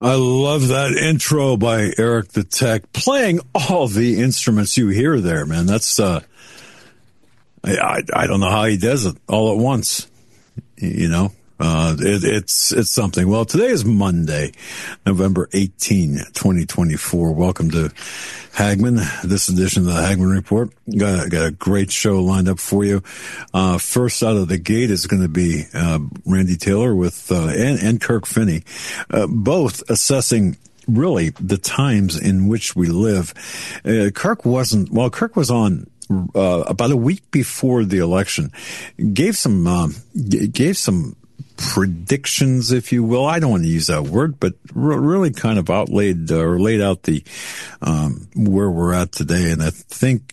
I love that intro by Eric the Tech, playing all the instruments you hear there, man. That's, I don't know how he does it all at once, you know. It's something. Well, today is Monday, November 18, 2024. Welcome to Hagmann, this edition of the Hagmann Report. Got a great show lined up for you. First out of the gate is going to be, Randy Taylor with, and Kirk Finney, both assessing really the times in which we live. Kirk was on, about a week before the election, gave some predictions, if you will. I don't want to use that word, but really kind of laid out the where we're at today. And I think,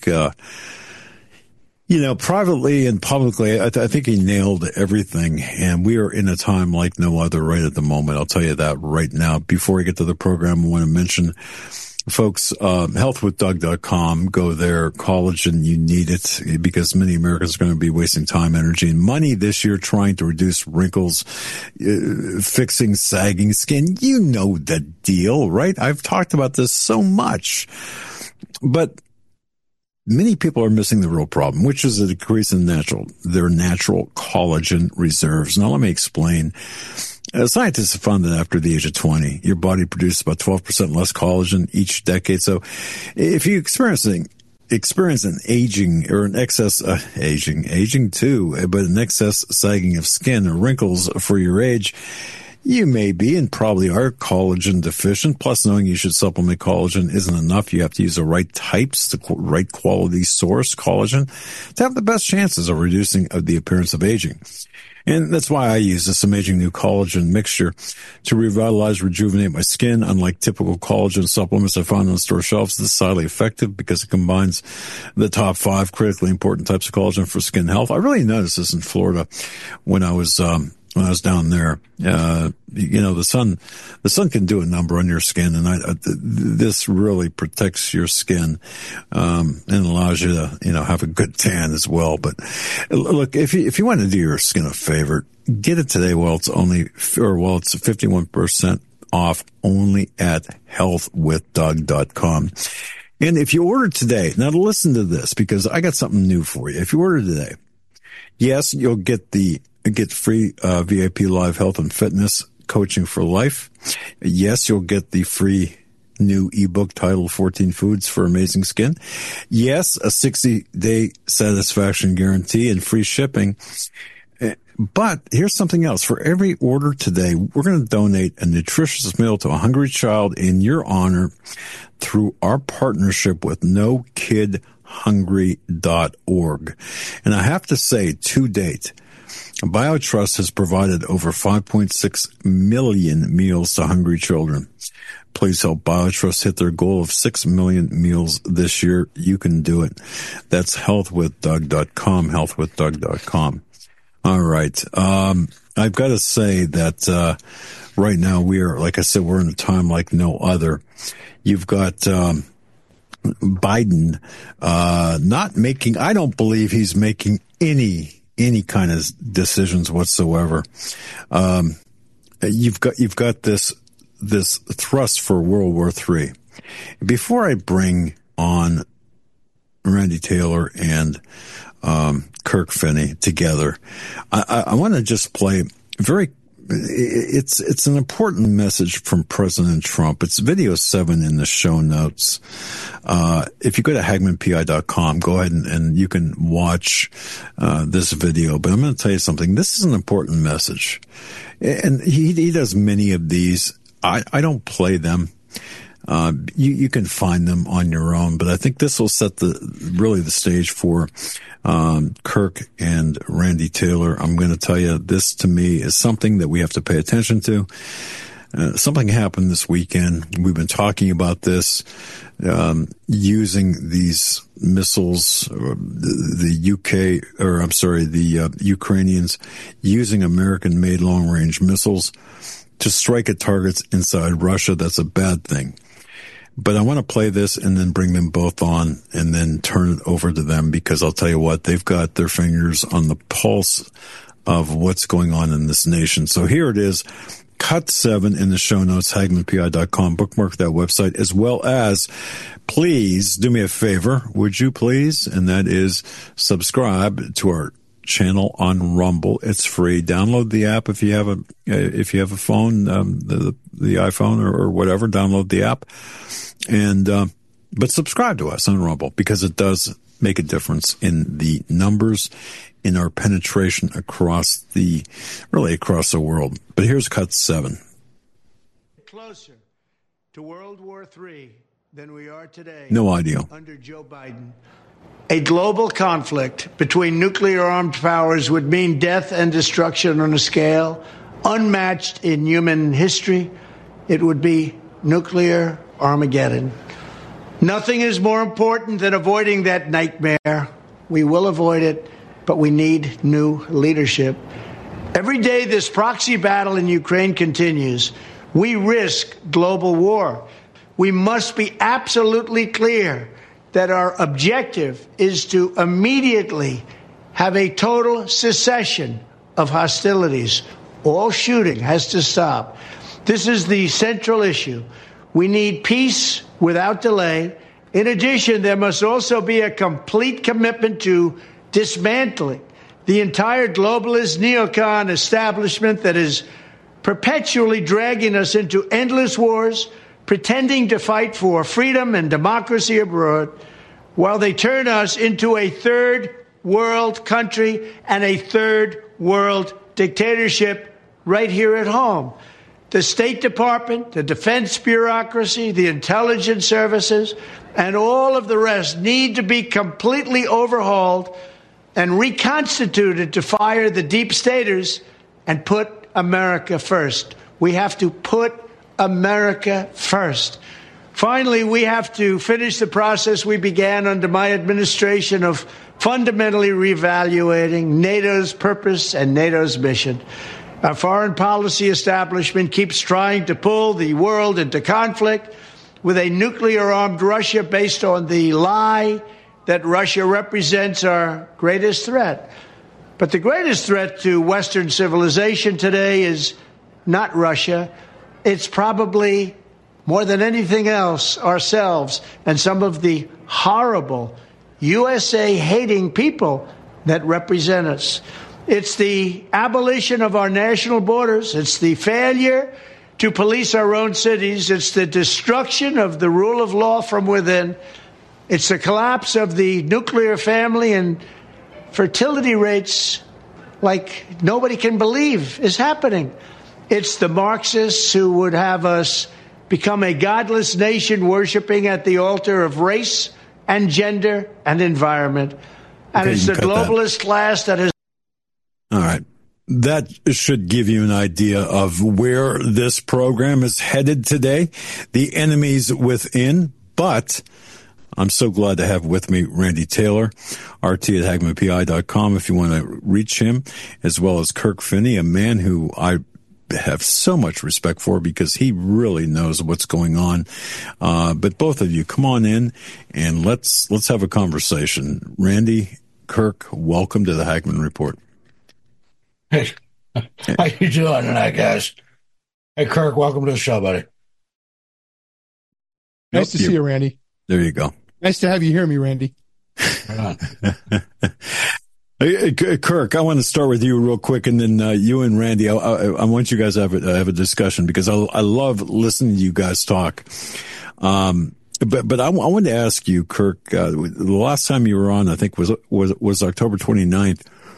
privately and publicly, I think he nailed everything. And we are in a time like no other right at the moment. I'll tell you that right now. Before we get to the program, I want to mention, folks, healthwithdoug.com. Go there. Collagen, you need it because many Americans are going to be wasting time, energy, and money this year trying to reduce wrinkles, fixing sagging skin. You know the deal, right? I've talked about this so much, but many people are missing the real problem, which is a decrease in their natural collagen reserves. Now, let me explain. Scientists have found that after the age of 20, your body produces about 12% less collagen each decade. So if you experience an aging or an excess, aging too, but an excess sagging of skin or wrinkles for your age, you may be and probably are collagen deficient. Plus, knowing you should supplement collagen isn't enough. You have to use the right types, the right quality source collagen to have the best chances of reducing the appearance of aging. And that's why I use this amazing new collagen mixture to revitalize, rejuvenate my skin. Unlike typical collagen supplements I find on store shelves, this is highly effective because it combines the top 5 critically important types of collagen for skin health. I really noticed this in Florida when I was down there. The sun can do a number on your skin, and this really protects your skin, and allows you to, have a good tan as well. But look, if you want to do your skin a favor, get it today while it's 51% off only at healthwithdoug.com. And if you order today, now listen to this because I got something new for you. If you order today, yes, you'll get free VIP live health and fitness coaching for life. Yes, you'll get the free new ebook titled 14 Foods for Amazing Skin. Yes, a 60-day satisfaction guarantee and free shipping. But here's something else. For every order today, we're going to donate a nutritious meal to a hungry child in your honor through our partnership with NoKidHungry.org. And I have to say, to date, BioTrust has provided over 5.6 million meals to hungry children. Please help BioTrust hit their goal of 6 million meals this year. You can do it. That's healthwithdoug.com, healthwithdoug.com. All right. I've got to say that right now like I said, we're in a time like no other. You've got Biden I don't believe he's making any kind of decisions whatsoever. You've got this thrust for World War III. Before I bring on Randy Taylor and Kirk Finney together, I want to just play it's an important message from President Trump. It's video 7 in the show notes. If you go to HagmannPI.com, go ahead and you can watch this video. But I'm going to tell you something. This is an important message. And he does many of these. I don't play them. You can find them on your own, but I think this will set the stage for Kirk and Randy Taylor. I'm going to tell you, this to me is something that we have to pay attention to. Something happened this weekend. We've been talking about this, using these missiles, the Ukrainians using American-made long-range missiles to strike at targets inside Russia. That's a bad thing. But I want to play this and then bring them both on and then turn it over to them, because I'll tell you what, they've got their fingers on the pulse of what's going on in this nation. So here it is, Cut 7 in the show notes, HagmannPI.com. Bookmark that website, as well as, please do me a favor, would you please? And that is subscribe to our channel on Rumble. It's free. Download the app if you have a phone, the iPhone or whatever. Download the app, and but subscribe to us on Rumble, because it does make a difference in the numbers, in our penetration across the world. But here's Cut 7. Closer to World War III than we are today. No audio. Under Joe Biden. A global conflict between nuclear-armed powers would mean death and destruction on a scale unmatched in human history. It would be nuclear Armageddon. Nothing is more important than avoiding that nightmare. We will avoid it, but we need new leadership. Every day this proxy battle in Ukraine continues, we risk global war. We must be absolutely clear that our objective is to immediately have a total cessation of hostilities. All shooting has to stop. This is the central issue. We need peace without delay. In addition, there must also be a complete commitment to dismantling the entire globalist neocon establishment that is perpetually dragging us into endless wars, pretending to fight for freedom and democracy abroad, while they turn us into a third world country and a third world dictatorship right here at home. The State Department, the defense bureaucracy, the intelligence services, and all of the rest need to be completely overhauled and reconstituted to fire the deep staters and put America first. We have to put America first. Finally, we have to finish the process we began under my administration of fundamentally reevaluating NATO's purpose and NATO's mission. Our foreign policy establishment keeps trying to pull the world into conflict with a nuclear-armed Russia based on the lie that Russia represents our greatest threat. But the greatest threat to Western civilization today is not Russia. It's probably, more than anything else, ourselves and some of the horrible USA-hating people that represent us. It's the abolition of our national borders. It's the failure to police our own cities. It's the destruction of the rule of law from within. It's the collapse of the nuclear family and fertility rates like nobody can believe is happening. It's the Marxists who would have us become a godless nation worshiping at the altar of race and gender and environment. And it's the globalist class that has... All right. That should give you an idea of where this program is headed today. The enemies within, but I'm so glad to have with me Randy Taylor, RT at HagmannPI.com, if you want to reach him, as well as Kirk Finney, a man who I have so much respect for because he really knows what's going on. But both of you, come on in and let's have a conversation. Randy, Kirk, welcome to the Hagmann Report. Hey, how you doing tonight, guys? Hey, Kirk, welcome to the show, buddy. Nice to see you, Randy. There you go. Nice to have you hear me, Randy. Kirk, I want to start with you real quick, and then you and Randy. I want you guys to have a discussion because I love listening to you guys talk. But I wanted to ask you, Kirk. The last time you were on, I think was October 29th.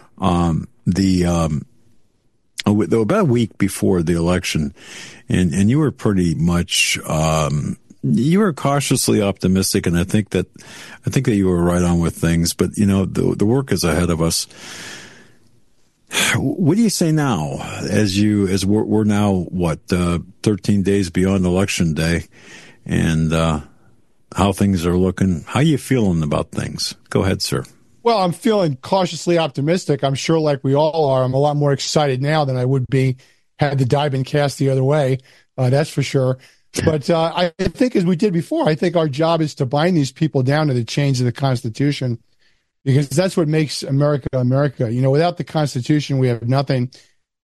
About a week before the election, and you were pretty much you were cautiously optimistic, and I think that you were right on with things. But you know, the work is ahead of us. What do you say now, as we're now 13 days beyond Election Day, and how things are looking? How are you feeling about things? Go ahead, sir. Well, I'm feeling cautiously optimistic. I'm sure, like we all are, I'm a lot more excited now than I would be had the die been cast the other way. That's for sure. But I think, as we did before, I think our job is to bind these people down to the chains of the Constitution, because that's what makes America America. You know, without the Constitution, we have nothing.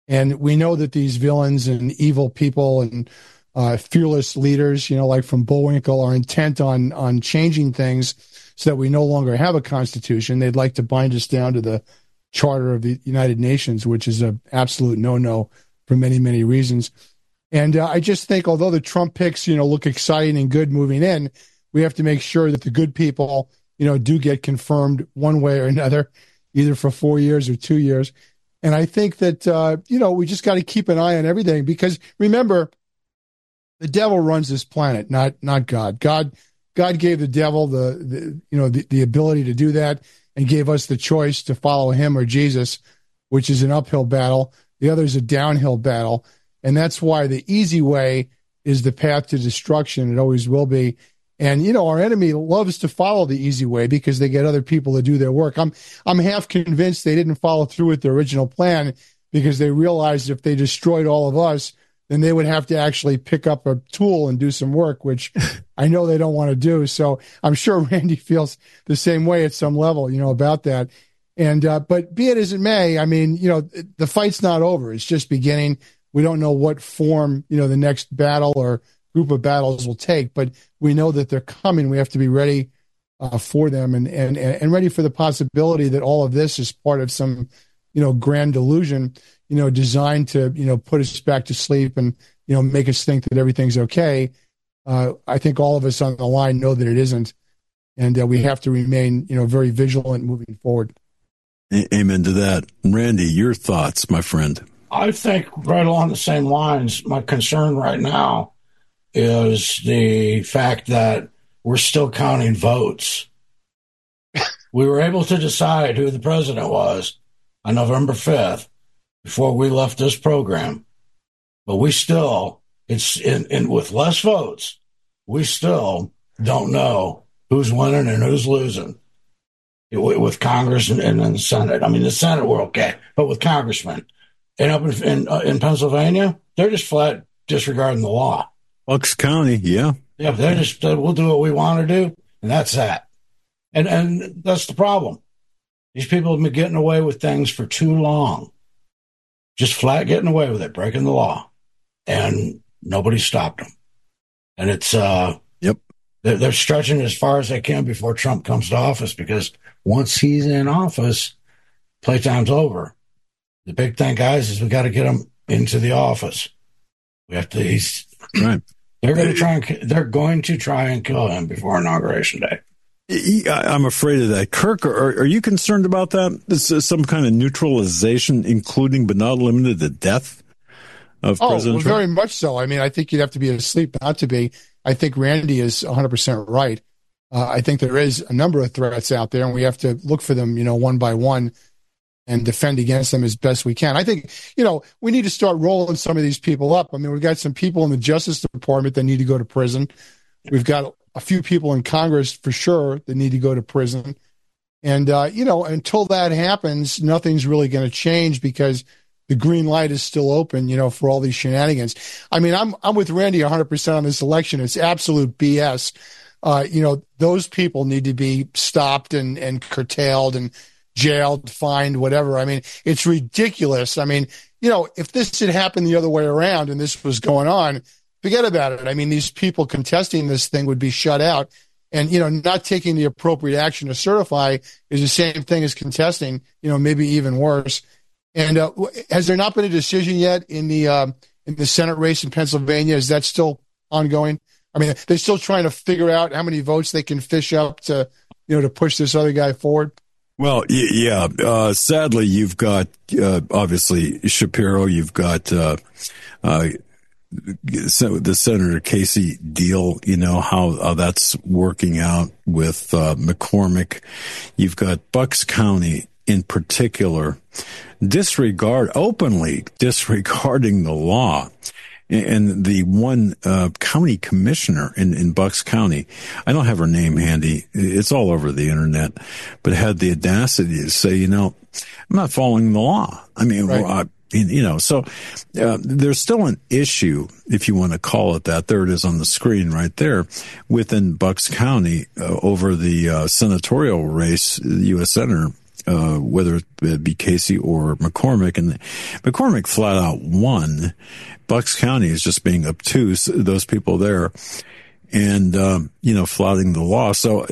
And we know that these villains and evil people and fearless leaders, like from Bullwinkle, are intent on changing things so that we no longer have a constitution. They'd like to bind us down to the Charter of the United Nations, which is an absolute no-no for many, many reasons. And I just think, although the Trump picks, look exciting and good moving in, we have to make sure that the good people, do get confirmed one way or another, either for 4 years or 2 years. And I think that, we just got to keep an eye on everything, because remember, the devil runs this planet, not God. God gave the devil the ability to do that, and gave us the choice to follow him or Jesus, which is an uphill battle. The other is a downhill battle. And that's why the easy way is the path to destruction. It always will be. And, our enemy loves to follow the easy way because they get other people to do their work. I'm half convinced they didn't follow through with their original plan because they realized if they destroyed all of us, then they would have to actually pick up a tool and do some work, which I know they don't want to do. So I'm sure Randy feels the same way at some level, about that. And, but be it as it may, I mean, the fight's not over. It's just beginning. We don't know what form, the next battle or group of battles will take, but we know that they're coming. We have to be ready for them and ready for the possibility that all of this is part of some, grand delusion, designed to, put us back to sleep and, make us think that everything's okay. I think all of us on the line know that it isn't. And we have to remain, very vigilant moving forward. Amen to that. Randy, your thoughts, my friend. I think right along the same lines. My concern right now is the fact that we're still counting votes. We were able to decide who the president was on November 5th before we left this program. But we still, with less votes, we still don't know who's winning and who's losing with Congress and the Senate. I mean, the Senate we're okay, but with congressmen. And up in Pennsylvania, they're just flat disregarding the law. Bucks County, yeah. Yeah, they're just, we'll do what we want to do, and that's that. And that's the problem. These people have been getting away with things for too long. Just flat getting away with it, breaking the law. And nobody stopped them. And it's, they're stretching as far as they can before Trump comes to office, because once he's in office, playtime's over. The big thing, guys, is we got to get him into the office. We have to, right. They're going to try and kill him before Inauguration Day. I'm afraid of that. Kirk, are you concerned about that? This is some kind of neutralization, including but not limited to death of President Trump? Very much so. I mean, I think you'd have to be asleep not to be. I think Randy is 100% right. I think there is a number of threats out there, and we have to look for them, one by one, and defend against them as best we can. I think, we need to start rolling some of these people up. I mean, we've got some people in the Justice Department that need to go to prison. We've got a few people in Congress for sure that need to go to prison. And, until that happens, nothing's really going to change, because the green light is still open, for all these shenanigans. I mean, I'm with Randy 100% on this election. It's absolute BS. Those people need to be stopped and curtailed and jailed, fined, whatever. I mean, it's ridiculous. I mean, if this had happened the other way around and this was going on, forget about it. I mean, these people contesting this thing would be shut out, and, not taking the appropriate action to certify is the same thing as contesting, maybe even worse. And has there not been a decision yet in the Senate race in Pennsylvania? Is that still ongoing? I mean, they're still trying to figure out how many votes they can fish up to, to push this other guy forward. Well, yeah. Sadly, you've got obviously Shapiro. You've got the Senator Casey deal. How that's working out with McCormick. You've got Bucks County in particular openly disregarding the law. And the one county commissioner in Bucks County, I don't have her name handy, it's all over the internet, but had the audacity to say, I'm not following the law. I mean, right. So there's still an issue, if you want to call it that. There it is on the screen right there, within Bucks County over the senatorial race, the U.S. Senator whether it be Casey or McCormick, and McCormick flat out won. Bucks County is just being obtuse, those people there, and, flouting the law. So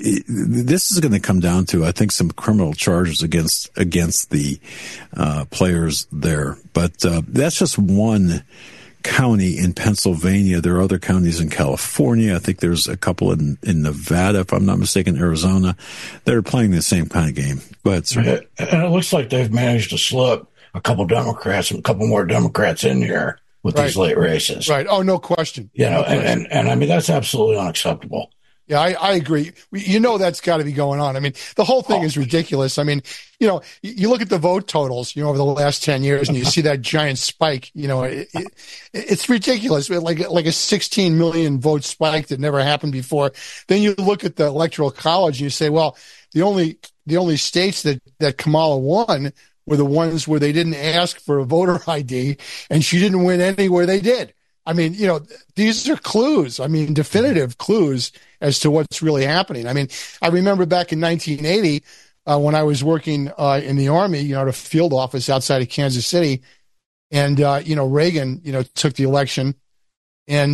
this is going to come down to, I think, some criminal charges against the players there. But that's just one county in Pennsylvania. There are other counties in California. I think there's a couple in Nevada, if I'm not mistaken, Arizona, that are playing the same kind of game. Go ahead, sir. And it looks like they've managed to slip a couple Democrats and a couple more Democrats in here with these late races. Right. Oh, no question. And I mean, that's absolutely unacceptable. Yeah, I agree. That's got to be going on. I mean, the whole thing is ridiculous. I mean, you look at the vote totals, over the last 10 years, and you see that giant spike. It's ridiculous. Like a 16 million vote spike that never happened before. Then you look at the Electoral College and you say, well, the only states that Kamala won were the ones where they didn't ask for a voter ID, and she didn't win anywhere they did. I mean, these are clues. I mean, definitive clues as to what's really happening. I mean, I remember back in 1980 when I was working in the Army, at a field office outside of Kansas City, and Reagan, took the election, and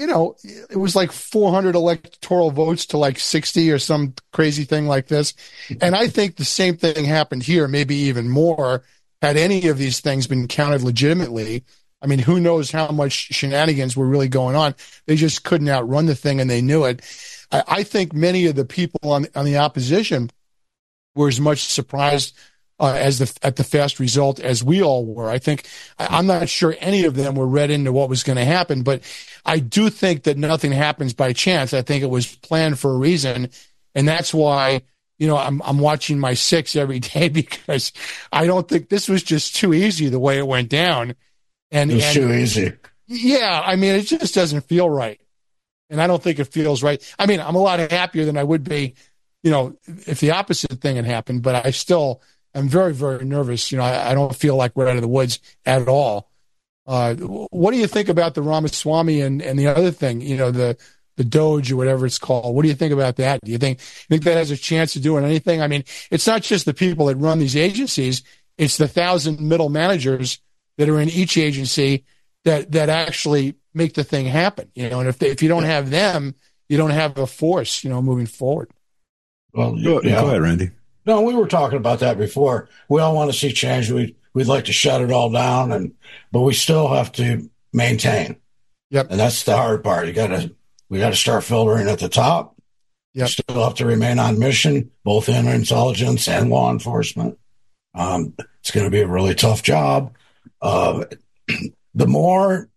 it was like 400 electoral votes to like 60 or some crazy thing like this. And I think the same thing happened here, maybe even more, had any of these things been counted legitimately. I mean, who knows how much shenanigans were really going on? They just couldn't outrun the thing, and they knew it. I think many of the people on the opposition were as much surprised at the fast result as we all were. I think I'm not sure any of them were read into what was going to happen, but I do think that nothing happens by chance. I think it was planned for a reason, and that's why I'm watching my 6 every day, because I don't think this was just too easy the way it went down. And it's too easy. Yeah, I mean, it just doesn't feel right. And I don't think it feels right. I mean, I'm a lot happier than I would be, if the opposite thing had happened, but I still am very, very nervous. I don't feel like we're out of the woods at all. What do you think about the Ramaswamy and the other thing, the Doge or whatever it's called? What do you think about that? Do you think that has a chance of doing anything? I mean, it's not just the people that run these agencies. It's the 1,000 middle managers that are in each agency that actually make the thing happen, and if you don't have them, you don't have a force, moving forward. Well, go ahead, Randy. No, we were talking about that before. We all want to see change. We'd like to shut it all down, but we still have to maintain. Yep. And that's the hard part. We got to start filtering at the top. Yep. We still have to remain on mission, both in intelligence and law enforcement. It's going to be a really tough job. The more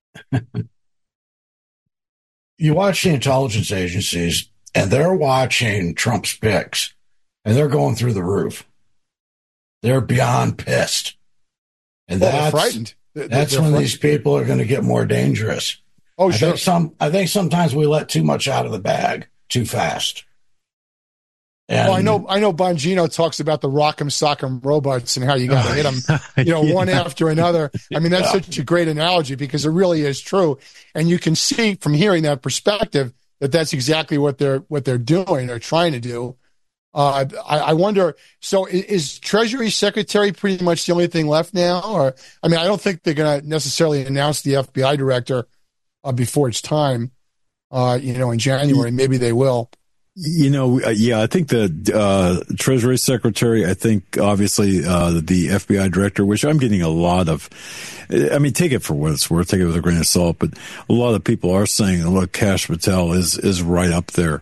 you watch the intelligence agencies, and they're watching Trump's picks, and they're going through the roof. They're beyond pissed. And they're frightened. That's when these people are going to get more dangerous. Oh, sure. I think sometimes we let too much out of the bag too fast. And I know Bongino talks about the rock'em sock'em robots and how you got to hit them, one after another. I mean, that's such a great analogy, because it really is true. And you can see from hearing that perspective that that's exactly what they're doing or trying to do. I wonder, so is Treasury Secretary pretty much the only thing left now? Or, I mean, I don't think they're going to necessarily announce the FBI director before it's time, in January. Maybe they will. I think the Treasury Secretary, I think obviously the FBI director, which I'm getting a lot of, I mean, take it for what it's worth, take it with a grain of salt, but a lot of people are saying, look, Kash Patel is right up there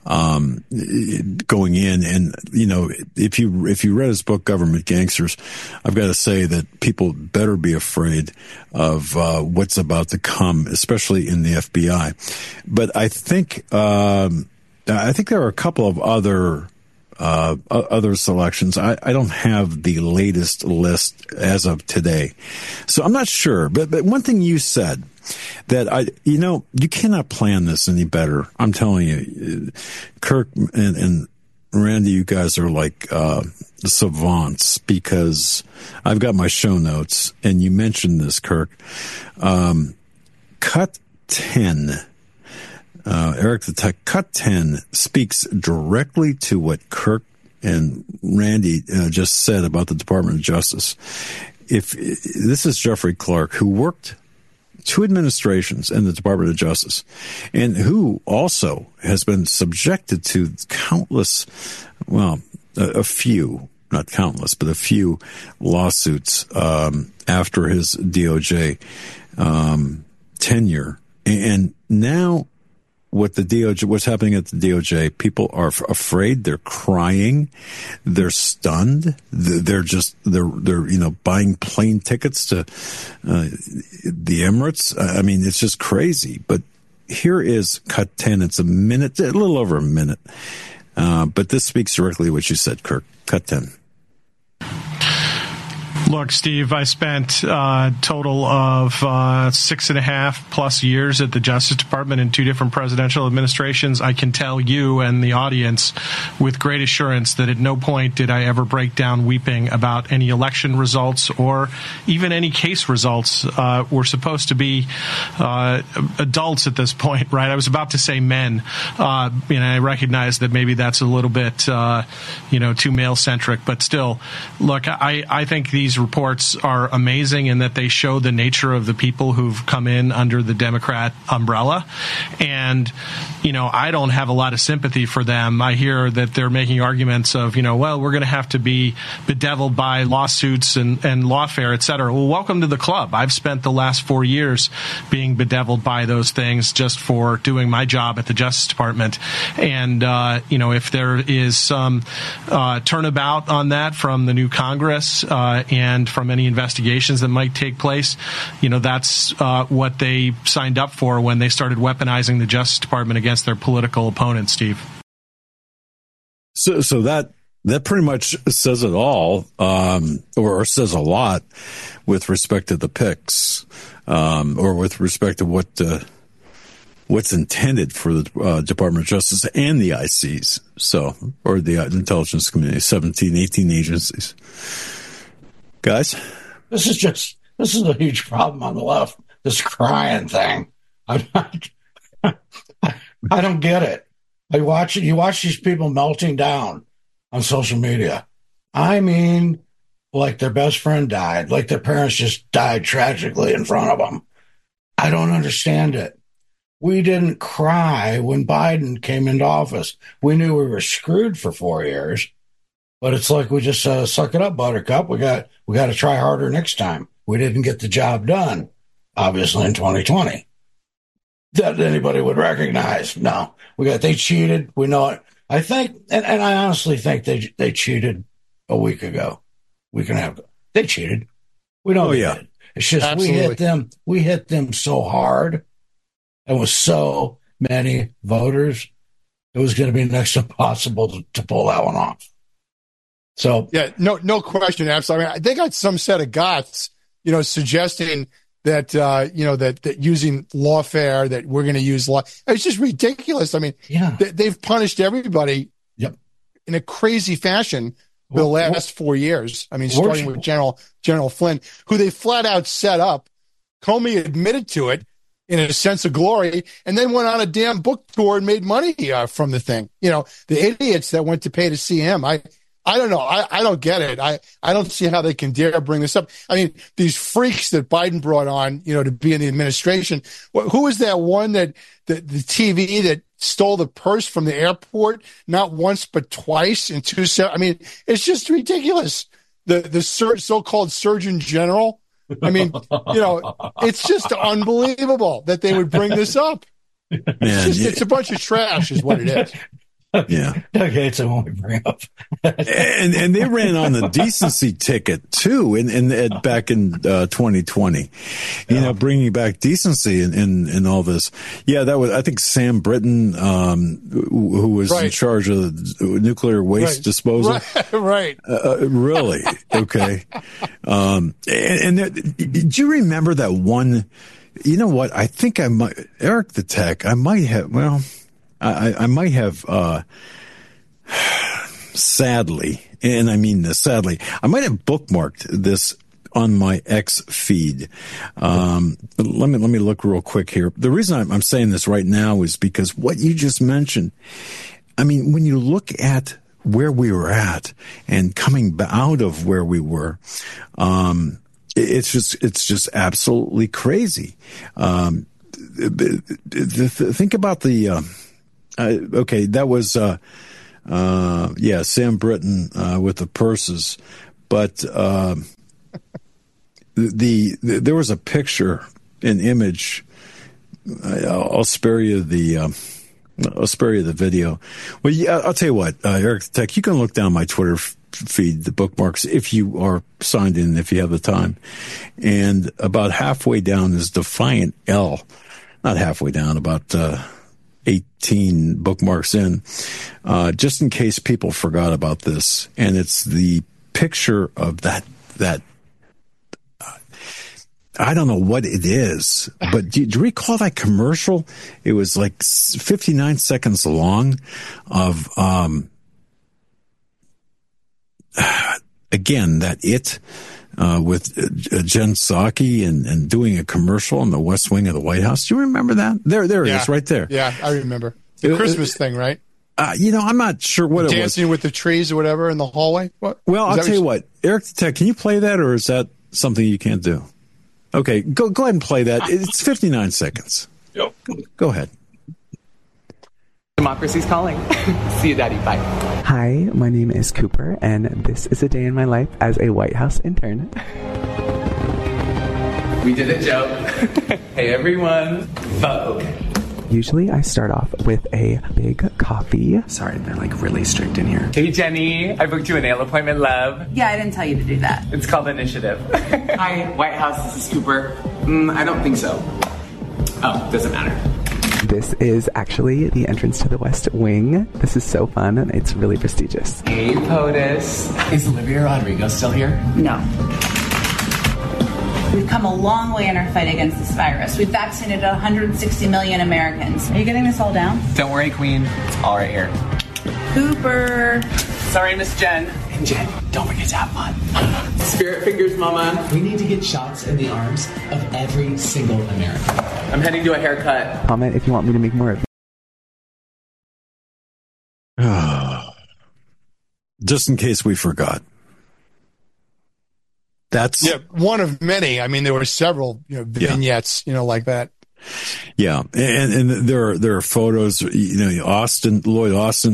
going in. And, if you read his book, Government Gangsters, I've got to say that people better be afraid of what's about to come, especially in the FBI. But I think there are a couple of other selections. I don't have the latest list as of today, so I'm not sure. But one thing you said that you cannot plan this any better. I'm telling you, Kirk and Randy, you guys are like savants, because I've got my show notes, and you mentioned this, Kirk. Cut 10. Eric the Tech, Cut 10 speaks directly to what Kirk and Randy just said about the Department of Justice. If this is Jeffrey Clark, who worked 2 administrations in the Department of Justice, and who also has been subjected to countless, a few, not countless, but a few lawsuits after his DOJ tenure. And now what's happening at the DOJ, people are afraid, they're crying, they're stunned, they're buying plane tickets to the Emirates. I mean, it's just crazy. But here is cut 10. It's a little over a minute. But this speaks directly to what you said, Kirk. Cut 10. Look, Steve, I spent a total of 6.5 plus years at the Justice Department in 2 different presidential administrations. I can tell you and the audience with great assurance that at no point did I ever break down weeping about any election results or even any case results. We're supposed to be adults at this point, right? I was about to say men. I recognize that maybe that's a little bit, too male-centric, but still, look, I think these reports are amazing in that they show the nature of the people who've come in under the Democrat umbrella. And, I don't have a lot of sympathy for them. I hear that they're making arguments of, we're going to have to be bedeviled by lawsuits and lawfare, et cetera. Well, welcome to the club. I've spent the last 4 years being bedeviled by those things just for doing my job at the Justice Department. And, if there is some turnabout on that from the new Congress and from any investigations that might take place, that's what they signed up for when they started weaponizing the Justice Department against their political opponents, Steve. So that pretty much says it all, or says a lot with respect to the picks, or with respect to what's intended for the Department of Justice and the ICs, or the intelligence community, 17, 18 agencies. Guys? This is a huge problem on the left, this crying thing. I don't get it. You watch these people melting down on social media. I mean, like their best friend died, like their parents just died tragically in front of them. I don't understand it. We didn't cry when Biden came into office. We knew we were screwed for 4 years. But it's like we just suck it up, Buttercup. We got to try harder next time. We didn't get the job done, obviously, in 2020. That anybody would recognize. No, they cheated. We know it. I think, and I honestly think they cheated a week ago, week and a half ago. They cheated. We know they did. It's just Absolutely. We hit them so hard, and with so many voters, it was going to be next to impossible to pull that one off. So yeah, no question. Absolutely. I mean, they got some set of guts, suggesting that that using lawfare, that we're going to use law. It's just ridiculous. I mean, they've punished everybody in a crazy fashion for the last 4 years. I mean, starting with General Flynn, who they flat out set up. Comey admitted to it in a sense of glory, and then went on a damn book tour and made money from the thing. The idiots that went to pay to see him. I don't know. I don't get it. I don't see how they can dare bring this up. I mean, these freaks that Biden brought on, to be in the administration. Who was that one the TV that stole the purse from the airport, not once but twice in 2 I mean, it's just ridiculous. The so-called Surgeon General. I mean, it's just unbelievable that they would bring this up. It's a bunch of trash is what it is. Yeah. Okay, it's a one we bring up. and they ran on the decency ticket too, back in 2020. Bringing back decency and all this. Yeah, that was, I think, Sam Britton, who was in charge of nuclear waste disposal. Right. Really? Okay. Did you remember that one? You know what? I think Eric the Tech. I might have. Well. I might have, sadly, and I mean this sadly, I might have bookmarked this on my X feed. Let me look real quick here. The reason I'm saying this right now is because what you just mentioned. I mean, when you look at where we were at and coming out of where we were, it's just absolutely crazy. Think about the, okay, that was, Sam Britton, with the purses, but, there was a picture, an image. I'll spare you the video. Well, yeah, I'll tell you what, Eric the Tech, you can look down my Twitter feed, the bookmarks, if you are signed in, if you have the time. And about halfway down is Defiant L. Not halfway down, about 18 bookmarks in, just in case people forgot about this. And it's the picture of that I don't know what it is, but do you recall that commercial? It was like 59 seconds long of, again, with Jen Psaki and doing a commercial on the West Wing of the White House. Do you remember that? There it is, right there. Yeah, I remember. The Christmas thing, right? I'm not sure what it was. Dancing with the trees or whatever in the hallway? What? Well, I'll tell you what. Eric the Tech, can you play that, or is that something you can't do? Okay, go ahead and play that. It's 59 seconds. Yep. Go ahead. Democracy's calling. See you, Daddy. Bye. Hi, my name is Cooper, and this is a day in my life as a White House intern. We did a joke. Hey, everyone. Vogue. Usually I start off with a big coffee. Sorry, they're like really strict in here. Hey, Jenny. I booked you a nail appointment, love. Yeah, I didn't tell you to do that. It's called Initiative. Hi, White House. This is Cooper. I don't think so. Oh, doesn't matter. This is actually the entrance to the West Wing. This is so fun, and it's really prestigious. Hey, POTUS. Is Olivia Rodrigo still here? No. We've come a long way in our fight against this virus. We've vaccinated 160 million Americans. Are you getting this all down? Don't worry, Queen. It's all right here. Cooper. Sorry, Miss Jen. And Jen, don't forget to have fun. Spirit fingers, Mama. We need to get shots in the arms of every single American. I'm heading to a haircut. Comment if you want me to make more of it. Just in case we forgot. That's one of many. I mean, there were several vignettes, like that. Yeah, and there are photos. Lloyd Austin,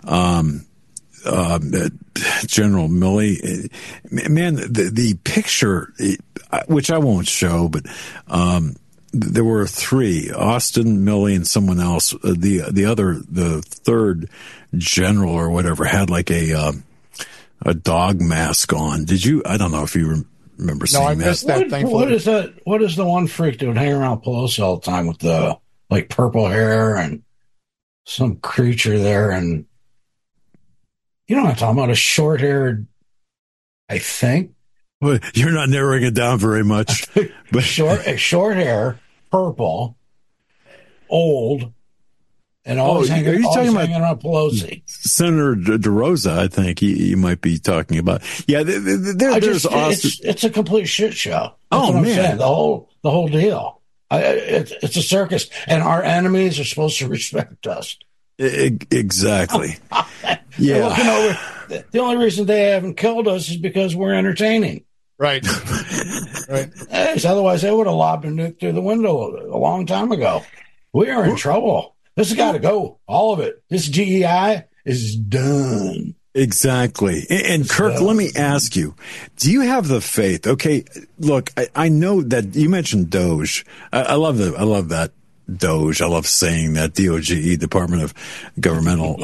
General Milley. Man, the picture, which I won't show, but there were three: Austin, Milley, and someone else. The third general or whatever had like a dog mask on. Did you? I don't know if you remember seeing that. No, I missed that. What is that? What is the one freak that would hang around Pelosi all the time with the purple hair and some creature there? And you know what I'm talking about? A short-haired, I think. Well, you're not narrowing it down very much. But short hair, purple, old. And always hanging around Pelosi. Senator DeRosa, I think you might be talking about. Yeah, there's Austin. It's a complete shit show. That's what I'm man, saying. The whole deal. It's a circus, and our enemies are supposed to respect us. Exactly. Yeah. Looking over, the only reason they haven't killed us is because we're entertaining. Right. Right. Otherwise, they would have lobbed a nuke through the window a long time ago. We are in trouble. This has got to go. All of it. This GEI is done. Exactly. And Kirk, let me ask you, do you have the faith? Okay, look, I know that you mentioned Doge. I love that Doge. I love saying that, DOGE, Department of Governmental,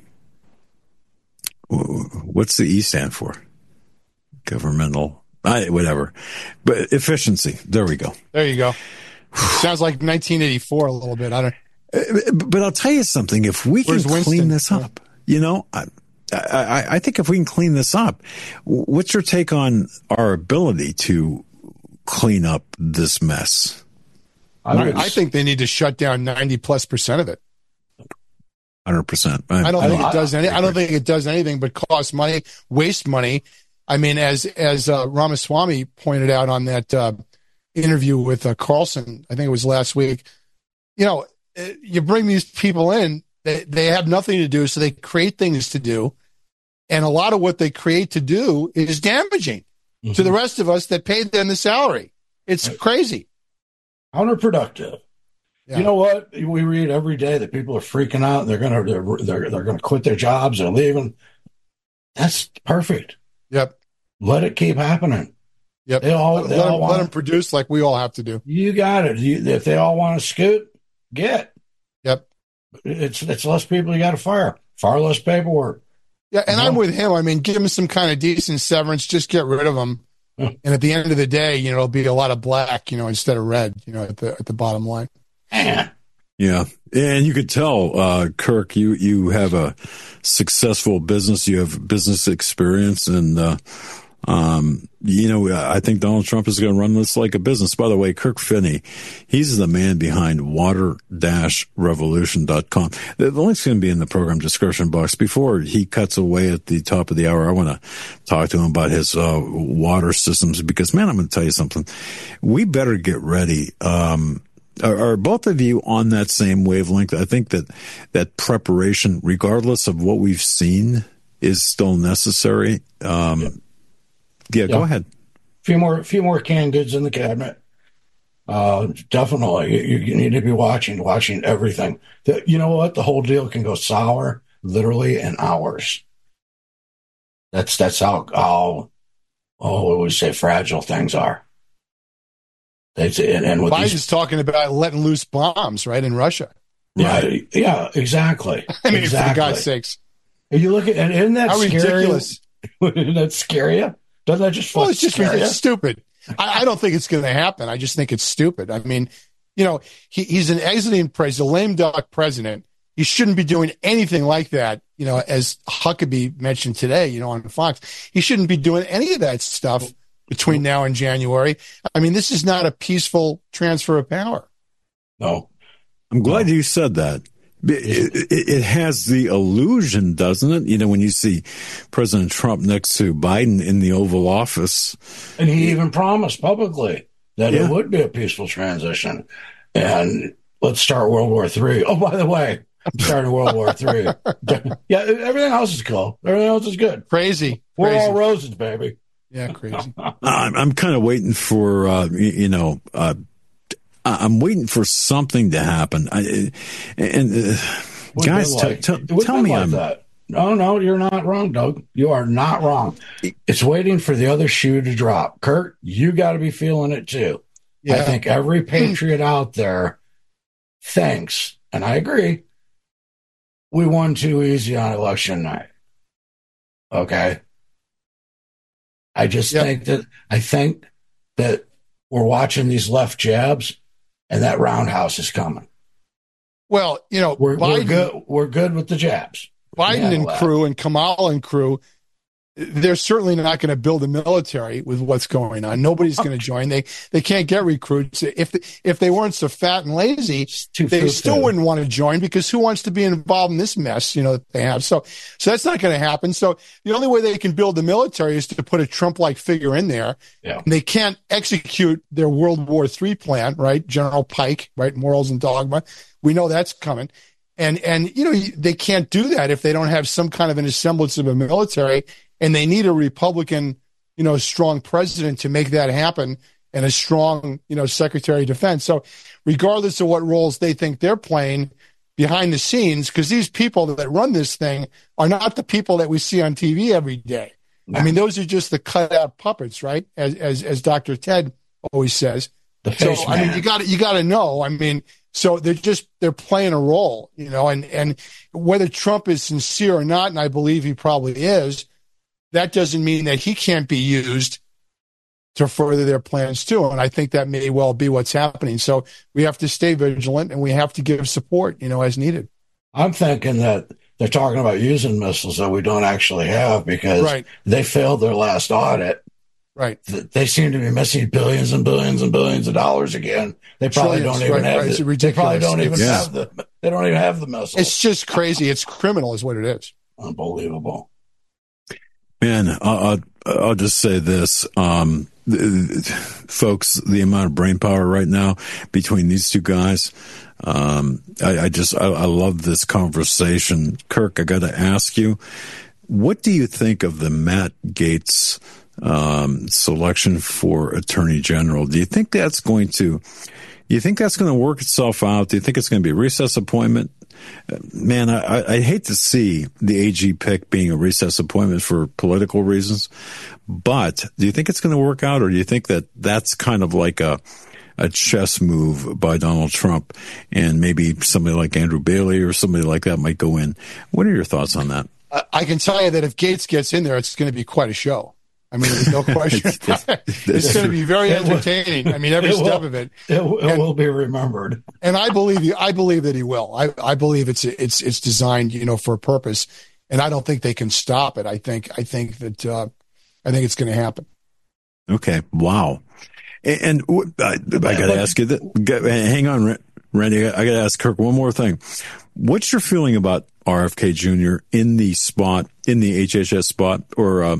what's the E stand for? Governmental, whatever. But efficiency. There we go. There you go. Sounds like 1984 a little bit. But I'll tell you something. If we can clean this up, I think if we can clean this up, what's your take on our ability to clean up this mess? I think they need to shut down 90+% of it. 100%. I don't think it does anything. I don't think it does anything but cost money, waste money. I mean, as Ramaswamy pointed out on that interview with Carlson, I think it was last week. You bring these people in, they have nothing to do, so they create things to do. And a lot of what they create to do is damaging to the rest of us that paid them the salary. It's crazy. Counterproductive. Yeah. You know what? We read every day that people are freaking out. They're gonna quit their jobs. They're leaving. That's perfect. Yep. Let it keep happening. Yep. Let them produce like we all have to do. You got it. If they all want to scoot, get. Yep. It's less people you got to fire. Far less paperwork. Yeah, and I'm with him. I mean, give him some kind of decent severance. Just get rid of them. And at the end of the day, it'll be a lot of black, instead of red, at the bottom line. Man. Yeah. And you could tell, Kirk, you have a successful business. You have business experience. And, I think Donald Trump is going to run this like a business. By the way, Kirk Finney, he's the man behind water-revolution.com. The link's going to be in the program description box. Before he cuts away at the top of the hour, I want to talk to him about his water systems because, man, I'm going to tell you something. We better get ready. Are both of you on that same wavelength? I think that preparation, regardless of what we've seen, is still necessary. Yeah, go ahead. Few more canned goods in the cabinet. Definitely, you need to be watching everything. You know what? The whole deal can go sour literally in hours. That's how what we say fragile things are. And Biden's talking about letting loose bombs, right, in Russia. Yeah, yeah, exactly. I mean, for God's sakes. And you look at, and isn't that how scary? Ridiculous? Doesn't that scare you? Doesn't that just it's just it's stupid. I don't think it's going to happen. I just think it's stupid. I mean, he's an exiting president, a lame duck president. He shouldn't be doing anything like that. As Huckabee mentioned today, on Fox, he shouldn't be doing any of that stuff between now and January. I mean, this is not a peaceful transfer of power. No. I'm glad you said that. It has the illusion, doesn't it? When you see President Trump next to Biden in the Oval Office. And he even promised publicly that it would be a peaceful transition. And let's start World War III. Oh, by the way, I'm starting World War III. Yeah, everything else is cool. Everything else is good. Crazy. We're all roses, baby. Yeah, crazy. I'm kind of waiting for, I'm waiting for something to happen. Guys, tell me I'm that. No, you're not wrong, Doug. You are not wrong. It's waiting for the other shoe to drop. Kurt, you got to be feeling it too. Yeah. I think every patriot out there thinks, and I agree, we won too easy on election night. Okay. I think that we're watching these left jabs and that roundhouse is coming. Well, we're good with the jabs. Biden and crew and Kamala and crew, they're certainly not going to build a military with what's going on. Nobody's going to join. They can't get recruits. If they weren't so fat and lazy, they still wouldn't want to join because who wants to be involved in this mess, that they have? So that's not going to happen. So the only way they can build the military is to put a Trump-like figure in there. Yeah. And they can't execute their World War III plan, right? General Pike, right? Morals and dogma. We know that's coming. And they can't do that if they don't have some kind of an semblance of a military. And they need a Republican, strong president to make that happen and a strong, Secretary of Defense. So regardless of what roles they think they're playing behind the scenes, because these people that run this thing are not the people that we see on TV every day. No. I mean, those are just the cutout puppets, right? As Dr. Ted always says. I mean, you got to know. I mean, so they're playing a role, and whether Trump is sincere or not, and I believe he probably is, that doesn't mean that he can't be used to further their plans too. And I think that may well be what's happening. So we have to stay vigilant and we have to give support, as needed. I'm thinking that they're talking about using missiles that we don't actually have because they failed their last audit. Right. They seem to be missing billions and billions and billions of dollars again. They probably don't even have they probably don't even have they don't even have the missiles. It's just crazy. It's criminal is what it is. Unbelievable. Man, I'll just say this, folks, the amount of brain power right now between these two guys, I love this conversation. Kirk, I got to ask you, What do you think of the Matt Gaetz selection for Attorney General? Do you think that's going to work itself out? Do you think it's going to be a recess appointment? Man, I hate to see the AG pick being a recess appointment for political reasons, but do you think it's going to work out, or do you think that that's kind of like a chess move by Donald Trump, and maybe somebody like Andrew Bailey or somebody like that might go in? What are your thoughts on that? I can tell you that if Gaetz gets in there, it's going to be quite a show. I mean, there's no question. It's going to be very entertaining. I mean, every step of it. It will be remembered. And I believe you. I believe that he will. I believe it's designed, for a purpose, and I don't think they can stop it. I think it's going to happen. Okay. Wow. And I got to ask you that. Hang on, Randy. I got to ask Kirk one more thing. What's your feeling about RFK Jr. in the HHS spot, or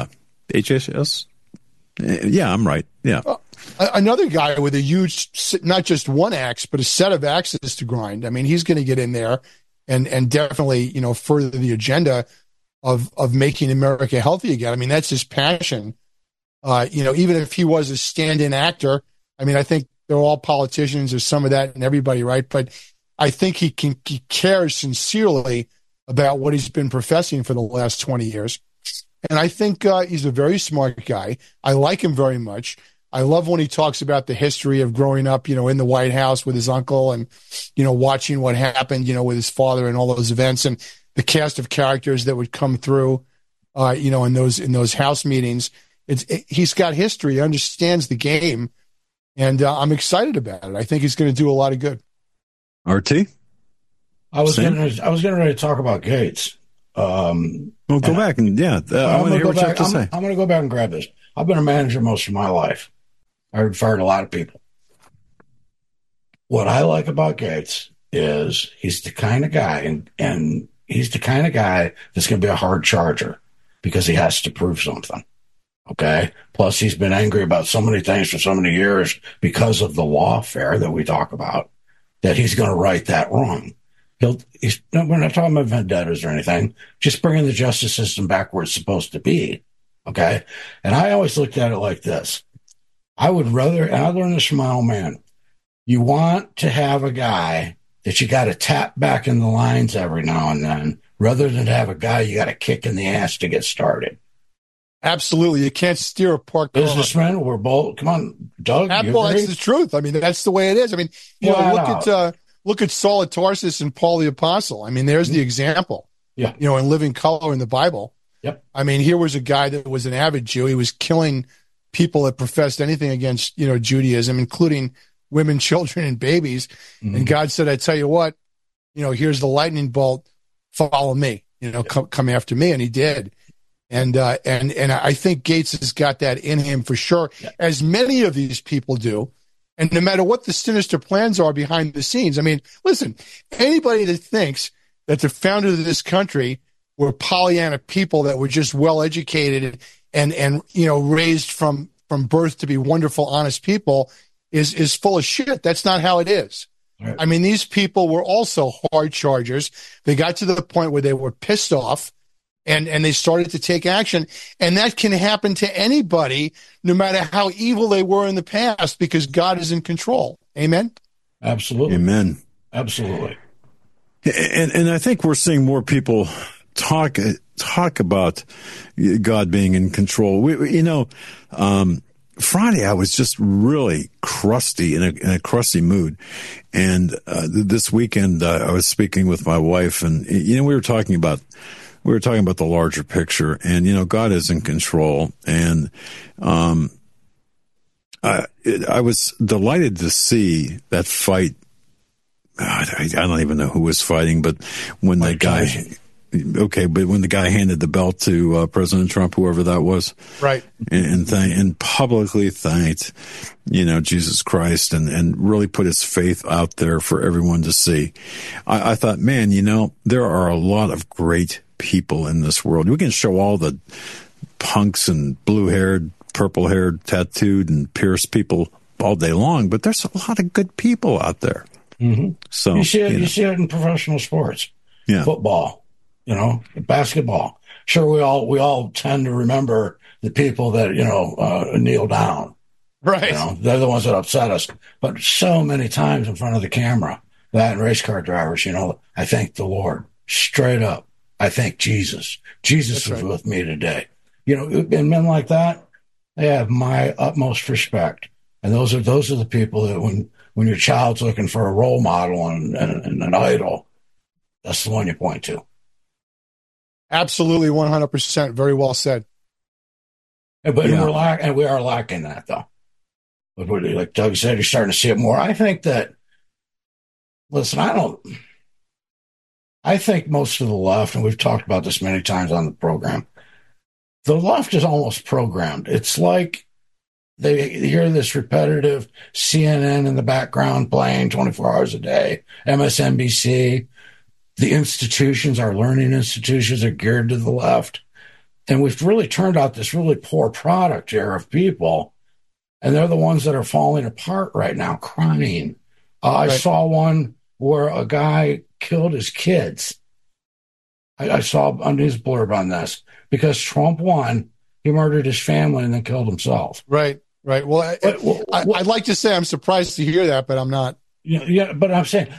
HHS? Yeah, I'm right. Yeah. Another guy with a huge, not just one axe, but a set of axes to grind. I mean, he's going to get in there and definitely, further the agenda of making America healthy again. I mean, that's his passion. Even if he was a stand-in actor, I mean, I think they're all politicians. There's some of that in everybody, right? But I think he cares sincerely about what he's been professing for the last 20 years. And I think he's a very smart guy. I like him very much. I love when he talks about the history of growing up, in the White House with his uncle and, watching what happened, with his father and all those events and the cast of characters that would come through, in those House meetings. He's got history, he understands the game, and I'm excited about it. I think he's going to do a lot of good. RT? I was getting ready to talk about Gaetz. Well, go back and I want to hear what you have to say. I'm going to go back and grab this. I've been a manager most of my life. I fired a lot of people. What I like about Gaetz is he's the kind of guy, and he's the kind of guy that's going to be a hard charger because he has to prove something. Okay. Plus, he's been angry about so many things for so many years because of the lawfare that we talk about, that he's going to right that wrong. We're not talking about vendettas or anything, just bringing the justice system back where it's supposed to be. Okay. And I always looked at it like this. I would rather, and I learned this from my old man, you want to have a guy that you got to tap back in the lines every now and then, rather than have a guy you got to kick in the ass to get started. Absolutely. You can't steer a parked car. Businessmen, we're both, come on, Doug. Well, that's the truth. I mean, that's the way it is. I mean, look at Saul of Tarsus and Paul the Apostle. I mean, there's the example. Yeah. In living color in the Bible. Yep. I mean, here was a guy that was an avid Jew. He was killing people that professed anything against, Judaism, including women, children, and babies. Mm-hmm. And God said, I tell you what, here's the lightning bolt. Follow me, come after me. And he did. And I think Gaetz has got that in him for sure, as many of these people do. And no matter what the sinister plans are behind the scenes, I mean, listen, anybody that thinks that the founders of this country were Pollyanna people that were just well educated and raised from birth to be wonderful, honest people is full of shit. That's not how it is. Right. I mean, these people were also hard chargers. They got to the point where they were pissed off. And they started to take action. And that can happen to anybody, no matter how evil they were in the past, because God is in control. Amen? Absolutely. Amen. Absolutely. And I think we're seeing more people talk about God being in control. Friday I was just really crusty, in a crusty mood. And this weekend I was speaking with my wife, and, we were talking about the larger picture, and, God is in control. And, I was delighted to see that fight. I don't even know who was fighting, but when the guy handed the belt to President Trump, whoever that was, right, and publicly thanked, Jesus Christ, and really put his faith out there for everyone to see. I thought, man, there are a lot of great people in this world. We can show all the punks and blue-haired, purple-haired, tattooed, and pierced people all day long, but there's a lot of good people out there. Mm-hmm. So you see it in professional sports, football, basketball. sure we all tend to remember the people that, kneel down. Right. They're the ones that upset us. But so many times in front of the camera, that and race car drivers, I thank the Lord. Straight up. I thank Jesus. Jesus was with me today. And men like that, they have my utmost respect. And those are the people that when your child's looking for a role model and an idol, that's the one you point to. Absolutely, 100%. Very well said. But we are lacking that, though. But like Doug said, you're starting to see it more. I think that, listen, I think most of the left, and we've talked about this many times on the program, the left is almost programmed. It's like they hear this repetitive CNN in the background playing 24 hours a day, MSNBC. The institutions, our learning institutions, are geared to the left. And we've really turned out this really poor product here of people. And they're the ones that are falling apart right now, crying. I saw one where a guy killed his kids. I saw a news blurb on this. Because Trump won, he murdered his family and then killed himself. Right. Well, I'd like to say I'm surprised to hear that, but I'm not. Yeah, but I'm saying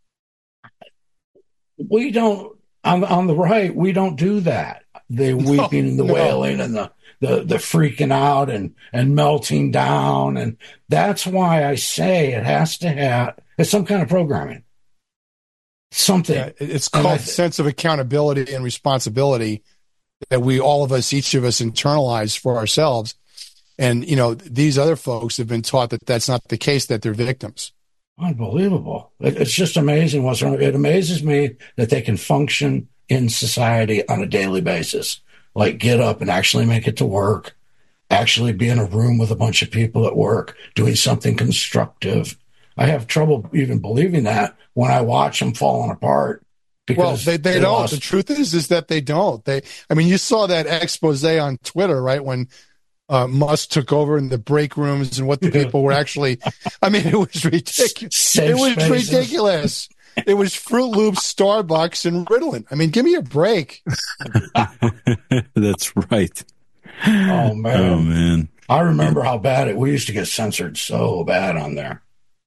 we don't, on the right, we don't do that. The weeping and the wailing and the freaking out and melting down. And that's why I say it has to have, it's some kind of programming. Something. Yeah, it's called sense of accountability and responsibility that each of us internalize for ourselves. And, these other folks have been taught that that's not the case, that they're victims. Unbelievable. It's just amazing what's wrong. It amazes me that they can function in society on a daily basis, like get up and actually make it to work, actually be in a room with a bunch of people at work, doing something constructive. I have trouble even believing that when I watch them falling apart. Because they don't. Lost. The truth is that they don't. You saw that expose on Twitter, right? When Musk took over in the break rooms and what the people were actually, it was ridiculous. Ridiculous. It was Fruit Loops, Starbucks, and Ritalin. Give me a break. That's right. Oh, man. I remember how bad we used to get censored so bad on there.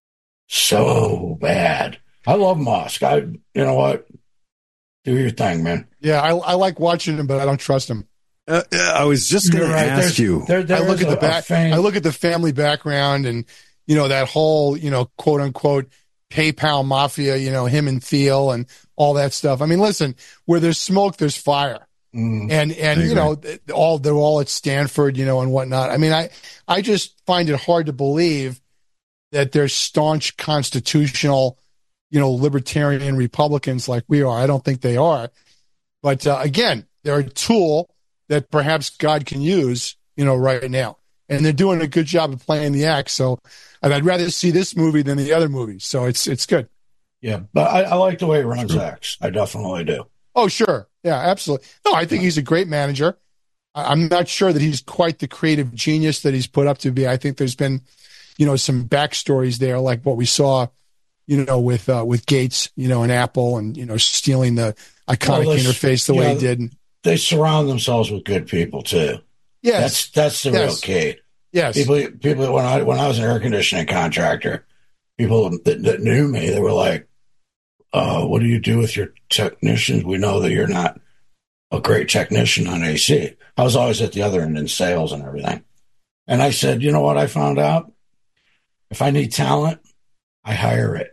So bad. I love Musk. You know what? Do your thing, man. Yeah, I like watching him, but I don't trust him. I was just going to ask you. I look at the family background and, that whole, quote unquote, PayPal mafia, him and Thiel and all that stuff. Listen, where there's smoke, there's fire. And they're all at Stanford, and whatnot. I just find it hard to believe that they're staunch constitutional, libertarian Republicans like we are. I don't think they are. But again, they're a tool that perhaps God can use, right now. And they're doing a good job of playing the act. So I'd rather see this movie than the other movies. So it's good. Yeah, but I like the way he runs acts. I definitely do. Oh, sure. Yeah, absolutely. No, I think he's a great manager. I'm not sure that he's quite the creative genius that he's put up to be. I think there's been, some backstories there, like what we saw, with Gates, and Apple and, stealing the iconic interface the way he did. They surround themselves with good people too. Yes. That's the real key. Yes. People, when I was an air conditioning contractor, people that knew me, they were like, what do you do with your technicians? We know that you're not a great technician on AC. I was always at the other end in sales and everything. And I said, you know what I found out? If I need talent, I hire it.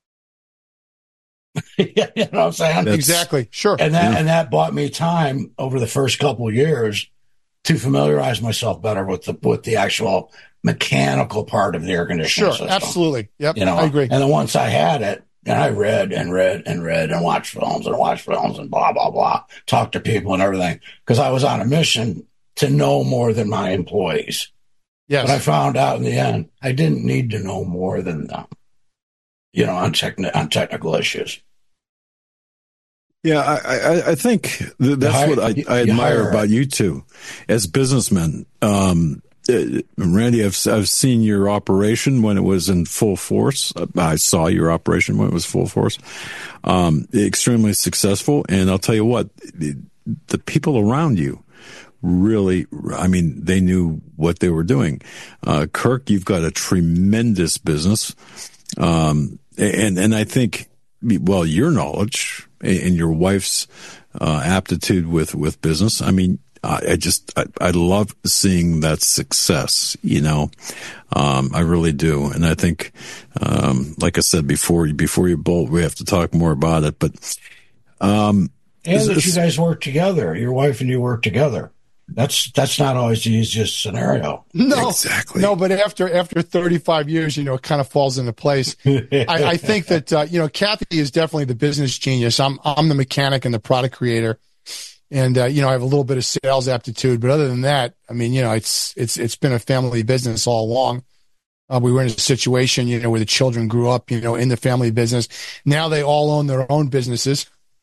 You know what I'm saying? Exactly. Sure. And that bought me time over the first couple of years to familiarize myself better with the actual mechanical part of the air conditioning system. Absolutely. Yep. I agree. And then once I had it, and I read and watched films and blah, blah, blah, talked to people and everything, because I was on a mission to know more than my employees. Yes. But I found out in the end, I didn't need to know more than them, on technical issues. Yeah, I think that's what I admire about you two as businessmen. Randy, I've seen your operation when it was in full force. I saw your operation when it was full force. Extremely successful. And I'll tell you what, the people around you really, I mean, they knew what they were doing. Kirk, you've got a tremendous business. And I think, well, your knowledge and your wife's aptitude with business. I mean, I love seeing that success, you know. I really do. And I think, like I said before you bolt, we have to talk more about it, but, and that you guys work together, your wife and you work together. That's not always the easiest scenario. No, exactly. No, but after 35 years, you know, it kind of falls into place. I think that, you know, Kathy is definitely the business genius. I'm the mechanic and the product creator. And, you know, I have a little bit of sales aptitude, but other than that, I mean, you know, it's been a family business all along. We were in a situation, you know, where the children grew up, you know, in the family business. Now they all own their own businesses.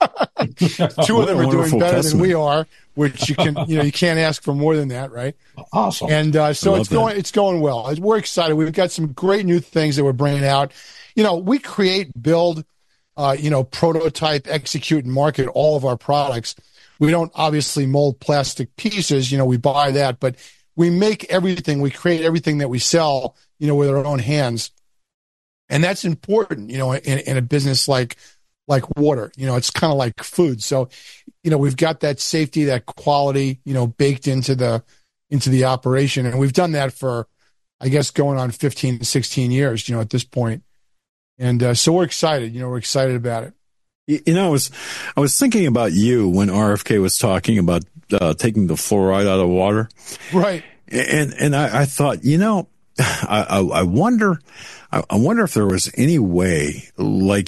Two of them are doing better than we are, which you can't ask for more than that, right? Awesome. And so it's going well. We're excited. We've got some great new things that we're bringing out. You know, we create, build, you know, prototype, execute, and market all of our products. We don't obviously mold plastic pieces. You know, we buy that, but we make everything. We create everything that we sell, you know, with our own hands, and that's important. You know, in a business like water, you know, it's kind of like food. So, you know, we've got that safety, that quality, you know, baked into the operation. And we've done that for, I guess, going on 15 to 16 years, you know, at this point. And so we're excited, you know, we're excited about it. You know, I was thinking about you when RFK was talking about taking the fluoride out of water. Right. And I thought, you know, I wonder if there was any way, like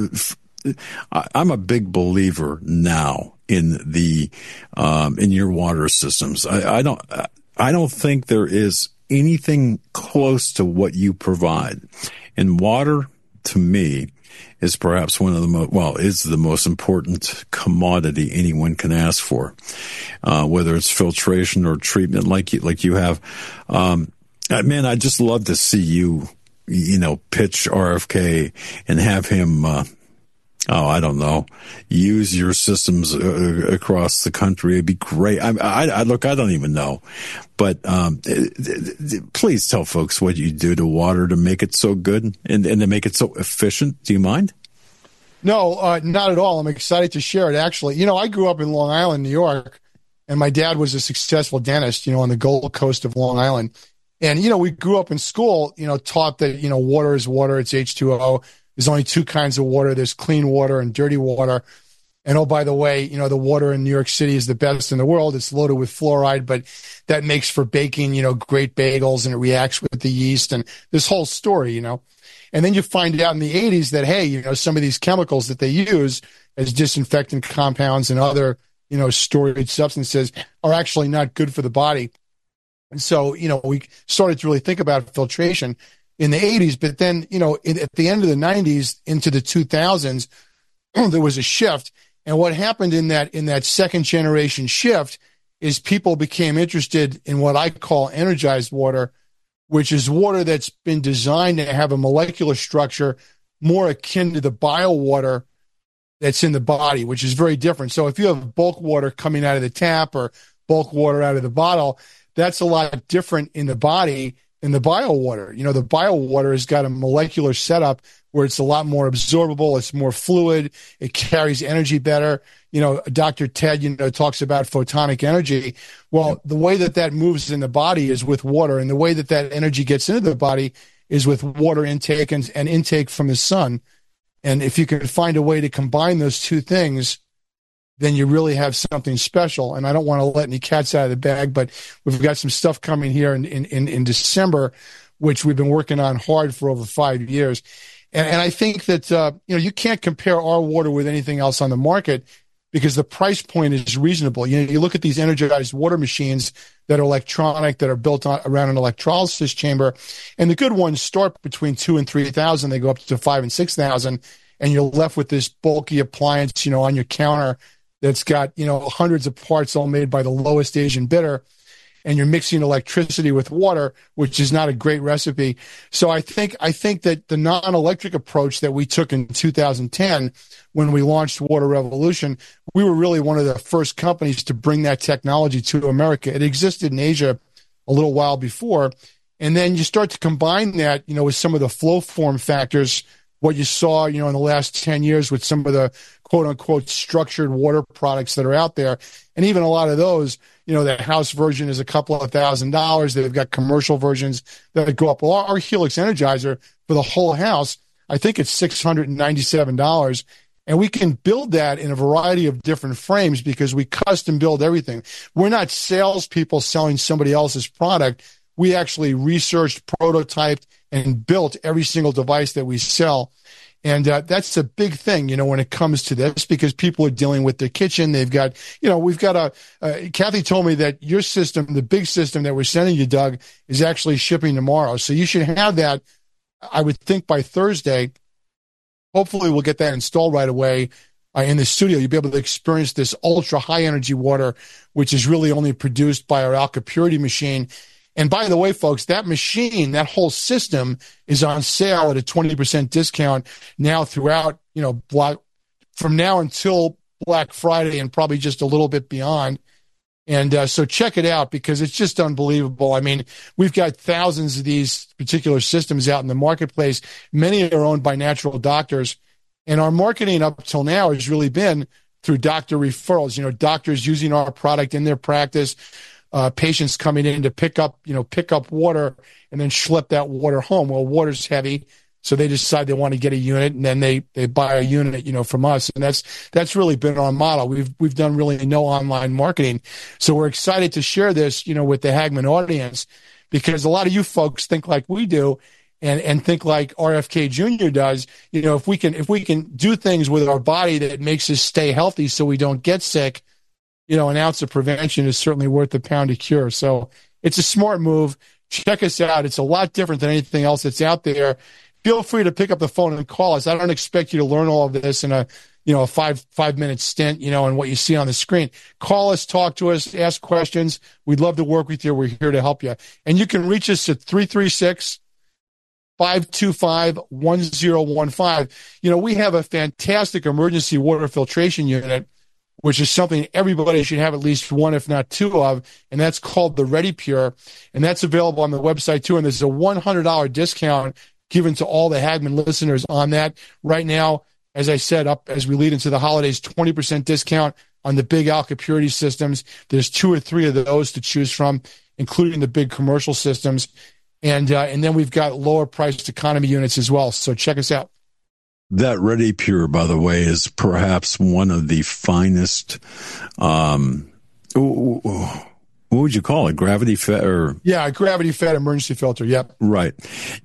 I'm a big believer now in in your water systems. I don't think there is anything close to what you provide. And water, to me, is perhaps one of the is the most important commodity anyone can ask for, whether it's filtration or treatment like you have. Man, I'd just love to see you know, pitch RFK and have him, I don't know, use your systems across the country. It'd be great. I look, I don't even know, but please tell folks what you do to water to make it so good and to make it so efficient. Do you mind? No, not at all. I'm excited to share it, actually. You know, I grew up in Long Island, New York, and my dad was a successful dentist, you know, on the Gold Coast of Long Island. And, you know, we grew up in school, you know, taught that, you know, water is water. It's H2O. There's only two kinds of water. There's clean water and dirty water. And, oh, by the way, you know, the water in New York City is the best in the world. It's loaded with fluoride, but that makes for baking, you know, great bagels, and it reacts with the yeast and this whole story, you know. And then you find out in the 80s that, hey, you know, some of these chemicals that they use as disinfectant compounds and other, you know, storage substances are actually not good for the body. And so, you know, we started to really think about filtration in the 80s, but then, you know, at the end of the 90s into the 2000s, there was a shift. And what happened in that second generation shift is people became interested in what I call energized water, which is water that's been designed to have a molecular structure more akin to the biowater that's in the body, which is very different. So if you have bulk water coming out of the tap or bulk water out of the bottle, that's a lot different in the body than the biowater. You know, the biowater has got a molecular setup where it's a lot more absorbable, it's more fluid, it carries energy better. You know, Dr. Ted, you know, talks about photonic energy. Well, the way that moves in the body is with water, and the way that energy gets into the body is with water intake and intake from the sun. And if you can find a way to combine those two things, then you really have something special. And I don't want to let any cats out of the bag, but we've got some stuff coming here in December, which we've been working on hard for over 5 years. And I think that, you know, you can't compare our water with anything else on the market because the price point is reasonable. You know, you look at these energized water machines that are electronic, that are built around an electrolysis chamber, and the good ones start between $2,000 and $3,000. They go up to $5,000 and $6,000, and you're left with this bulky appliance, you know, on your counter that's got, you know, hundreds of parts all made by the lowest Asian bidder. and you're mixing electricity with water, which is not a great recipe. So I think that the non-electric approach that we took in 2010 when we launched Water Revolution, we were really one of the first companies to bring that technology to America. It existed in Asia a little while before. And then you start to combine that, with some of the flow form factors, what you saw, in the last 10 years with some of the quote unquote structured water products that are out there. And even a lot of those, the house version is a couple of $1,000s. They've got commercial versions that go up. Well, our Helix Energizer for the whole house, I think it's $697. And we can build that in a variety of different frames because we custom build everything. We're not salespeople selling somebody else's product. We actually researched, prototyped, and built every single device that we sell. And that's a big thing, when it comes to this, because people are dealing with their kitchen. They've got, we've got Kathy told me that your system, the big system that we're sending you, Doug, is actually shipping tomorrow. So you should have that, I would think, by Thursday. Hopefully we'll get that installed right away in the studio. You'll be able to experience this ultra high energy water, which is really only produced by our Alka Purity machine. And by the way, folks, that machine, that whole system is on sale at a 20% discount now throughout, from now until Black Friday and probably just a little bit beyond. And so check it out because it's just unbelievable. I mean, we've got thousands of these particular systems out in the marketplace. Many are owned by natural doctors. And our marketing up till now has really been through doctor referrals, doctors using our product in their practice, patients coming in to pick up water and then schlep that water home. Well, water's heavy, so they decide they want to get a unit, and then they buy a unit, from us. And that's really been our model. We've done really no online marketing. So we're excited to share this, with the Hagmann audience, because a lot of you folks think like we do and think like RFK Jr. does. If we can do things with our body that makes us stay healthy so we don't get sick, an ounce of prevention is certainly worth a pound of cure. So it's a smart move. Check us out. It's a lot different than anything else that's out there. Feel free to pick up the phone and call us. I don't expect you to learn all of this in a 5-minute stint, and what you see on the screen. Call us, talk to us, ask questions. We'd love to work with you. We're here to help you. And you can reach us at 336-525-1015. We have a fantastic emergency water filtration unit, which is something everybody should have at least one, if not two of, and that's called the ReadyPure, and that's available on the website too, and there's a $100 discount given to all the Hagmann listeners on that. Right now, as I said, up as we lead into the holidays, 20% discount on the big Alka Purity systems. There's 2 or 3 of those to choose from, including the big commercial systems, and then we've got lower priced economy units as well, so check us out. That ReadyPure, by the way, is perhaps one of the finest, what would you call it? Gravity fed or? Yeah, gravity fed emergency filter. Yep. Right.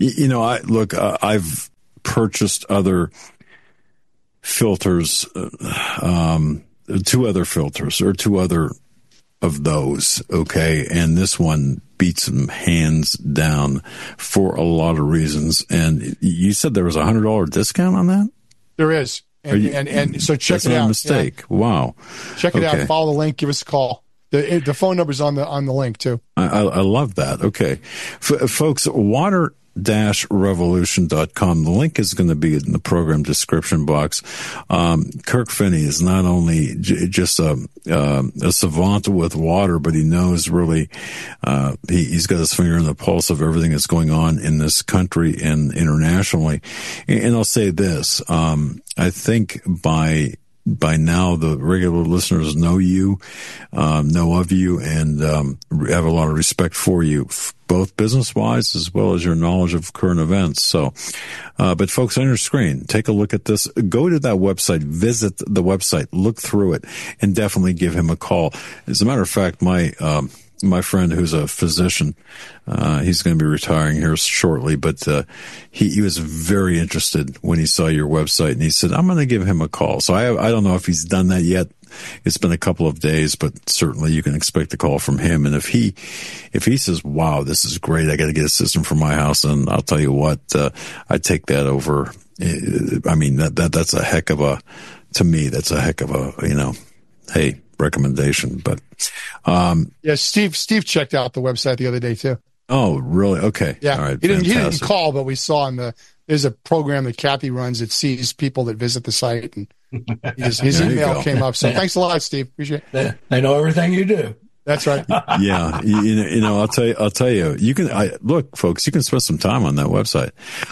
I've purchased other filters, 2 other filters or 2 other of those. Okay. And this one beats them hands down for a lot of reasons. And you said there was a $100 discount on that? There is. And so check it out. That's a mistake. Yeah. Wow. Check it out. Follow the link. Give us a call. The phone number's on the link too. I love that. Okay. Folks, water-revolution.com. The link is going to be in the program description box. Kirk Finney is not only just a savant with water, but he knows really, he's got his finger on the pulse of everything that's going on in this country and internationally. And I'll say this, I think by now, the regular listeners know you, know of you, and have a lot of respect for you, both business-wise as well as your knowledge of current events. So, but folks, on your screen, take a look at this. Go to that website, visit the website, look through it, and definitely give him a call. As a matter of fact, my friend who's a physician, he's going to be retiring here shortly, but he was very interested when he saw your website, and he said, I'm going to give him a call. So I don't know if he's done that yet. It's been a couple of days, but certainly you can expect a call from him. And if he says, wow, this is great, I got to get a system for my house, and I'll tell you what, I take that over. I mean, that's a heck of a, to me, that's a heck of a, hey, recommendation. But yeah, Steve checked out the website the other day too. Oh, really? Okay. Yeah. All right. He didn't call, but we saw there's a program that Kathy runs that sees people that visit the site, and his email came up. So thanks a lot, Steve. Appreciate it. They know everything you do. That's right. Yeah. You know, I'll tell you, look, folks, you can spend some time on that website.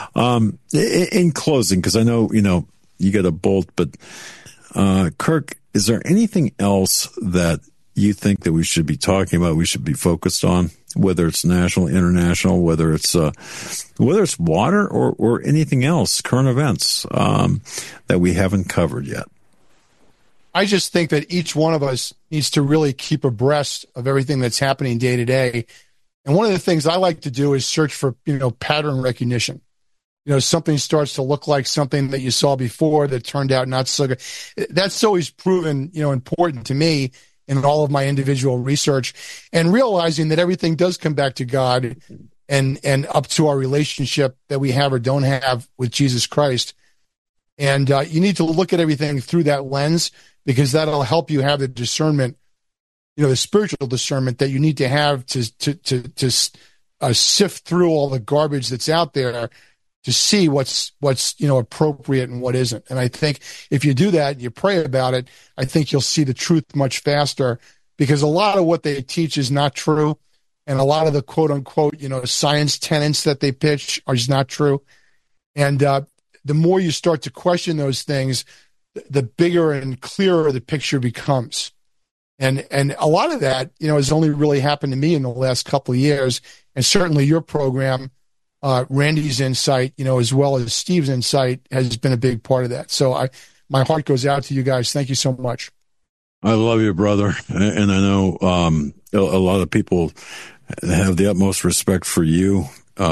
In closing, because I know, you got a bolt, but, Kirk, is there anything else that you think that we should be talking about, we should be focused on, whether it's national, international, whether it's water or anything else, current events, that we haven't covered yet? I just think that each one of us needs to really keep abreast of everything that's happening day to day. And one of the things I like to do is search for, pattern recognition. Something starts to look like something that you saw before that turned out not so good. That's always proven, important to me in all of my individual research, and realizing that everything does come back to God and up to our relationship that we have or don't have with Jesus Christ. And you need to look at everything through that lens, because that'll help you have the discernment, the spiritual discernment that you need to have to sift through all the garbage that's out there to see what's appropriate and what isn't. And I think if you do that, you pray about it, I think you'll see the truth much faster, because a lot of what they teach is not true. And a lot of the quote unquote, science tenets that they pitch are just not true. And the more you start to question those things, the bigger and clearer the picture becomes. And a lot of that, has only really happened to me in the last couple of years. And certainly your program, Randy's insight, as well as Steve's insight, has been a big part of that. So my heart goes out to you guys. Thank you so much. I love you, brother. And I know a lot of people have the utmost respect for you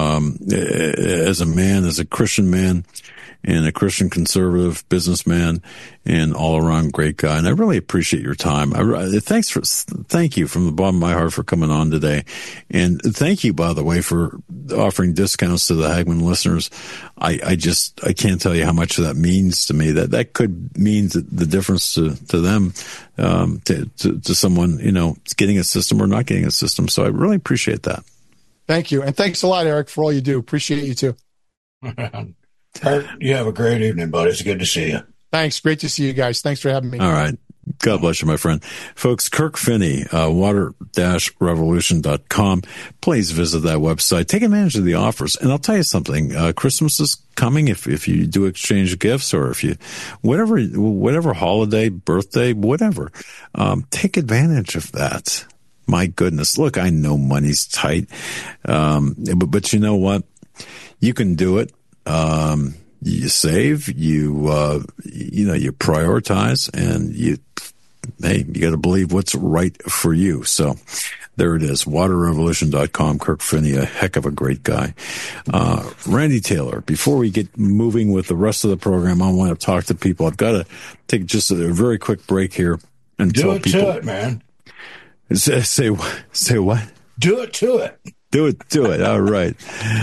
as a man, as a Christian man, and a Christian conservative businessman, and all around great guy. And I really appreciate your time. Thank you from the bottom of my heart for coming on today. And thank you, by the way, for offering discounts to the Hagmann listeners. I can't tell you how much that means to me. That could mean the difference to them, to someone, getting a system or not getting a system. So I really appreciate that. Thank you. And thanks a lot, Eric, for all you do. Appreciate you too. Kurt, you have a great evening, buddy. It's good to see you. Thanks. Great to see you guys. Thanks for having me. All right. God bless you, my friend. Folks, Kirk Finney, water-revolution.com. Please visit that website. Take advantage of the offers. And I'll tell you something. Christmas is coming. If you do exchange gifts, or if you, whatever holiday, birthday, whatever, take advantage of that. My goodness. Look, I know money's tight. But you know what? You can do it. You save, you prioritize, and you got to believe what's right for you. So there it is. waterrevolution.com. Kirk Finney, a heck of a great guy. Randy Taylor, before we get moving with the rest of the program, I want to talk to people. I've got to take just a very quick break here and tell people. Do it to it, man. Say what? Do it to it. Do it. All right.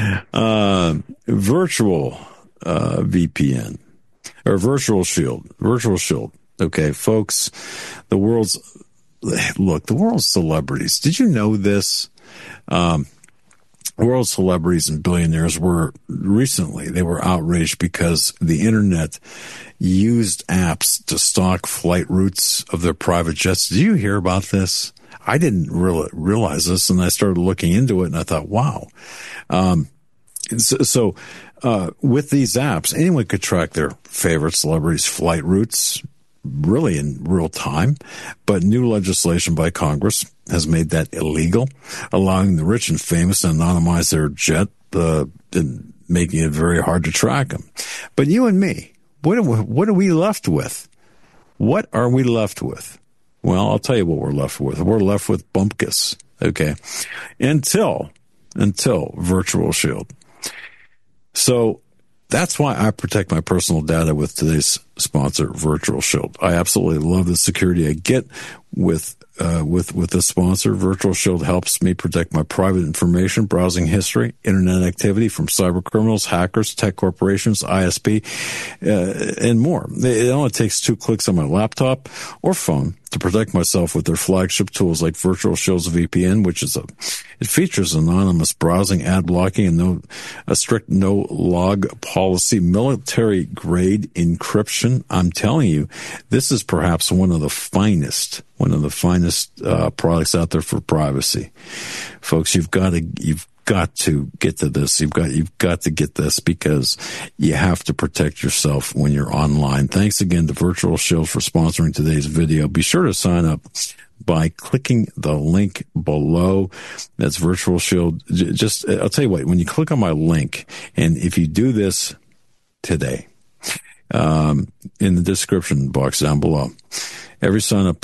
Virtual VPN or Virtual Shield. Okay, folks, the world's celebrities. Did you know this? World celebrities and billionaires were outraged because the internet used apps to stalk flight routes of their private jets. Did you hear about this? I didn't realize this, and I started looking into it, and I thought, wow. So with these apps, anyone could track their favorite celebrities' flight routes, really in real time. But new legislation by Congress has made that illegal, allowing the rich and famous to anonymize their jet, and making it very hard to track them. But you and me, what are we left with? What are we left with? Well, I'll tell you what we're left with. We're left with bumpkus, okay? Until Virtual Shield. So that's why I protect my personal data with today's sponsor, Virtual Shield. I absolutely love the security I get with this sponsor. Virtual Shield helps me protect my private information, browsing history, internet activity from cyber criminals, hackers, tech corporations, ISP, and more. It only takes 2 clicks on my laptop or phone to protect myself with their flagship tools like Virtual Shield's VPN, it features anonymous browsing, ad blocking, and a strict no log policy, military grade encryption. I'm telling you, this is perhaps one of the finest products out there for privacy. Folks, you've got to get to this. You've got to get this, because you have to protect yourself when you're online. Thanks again to Virtual Shield for sponsoring today's video. Be sure to sign up by clicking the link below. That's Virtual Shield. I'll tell you what, when you click on my link, and if you do this today, in the description box down below, every sign up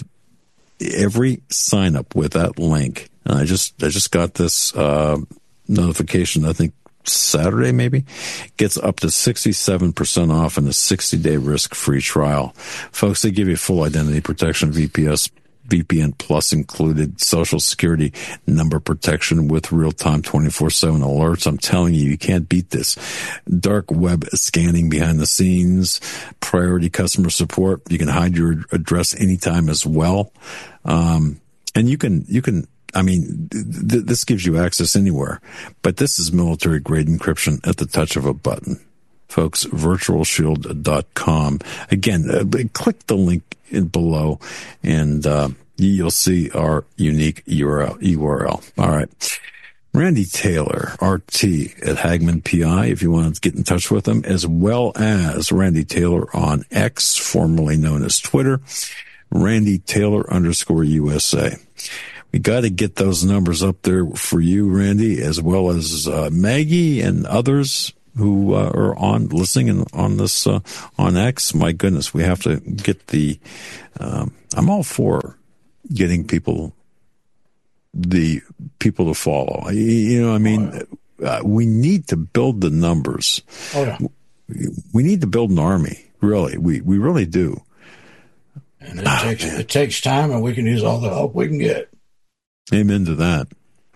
with that link, and I just got this, notification, I think Saturday maybe, gets up to 67% off and a 60-day risk-free trial. Folks, they give you full identity protection, VPN Plus included, social security number protection with real-time 24/7 alerts. I'm telling you, you can't beat this. Dark web scanning behind the scenes, priority customer support. You can hide your address anytime as well. And you can this gives you access anywhere, but this is military grade encryption at the touch of a button. Folks, virtualshield.com. Again, click the link below, and you'll see our unique URL. All right. Randy Taylor, RT at Hagman PI, if you want to get in touch with him, as well as Randy Taylor on X, formerly known as Twitter, Randy Taylor _USA. We got to get those numbers up there for you, Randy, as well as Maggie and others who are listening on this on X. My goodness, we have to get the. I'm all for getting the people to follow. We need to build the numbers. Oh yeah, we need to build an army. Really, we really do. And it takes time, and we can use all the help we can get. Amen to that.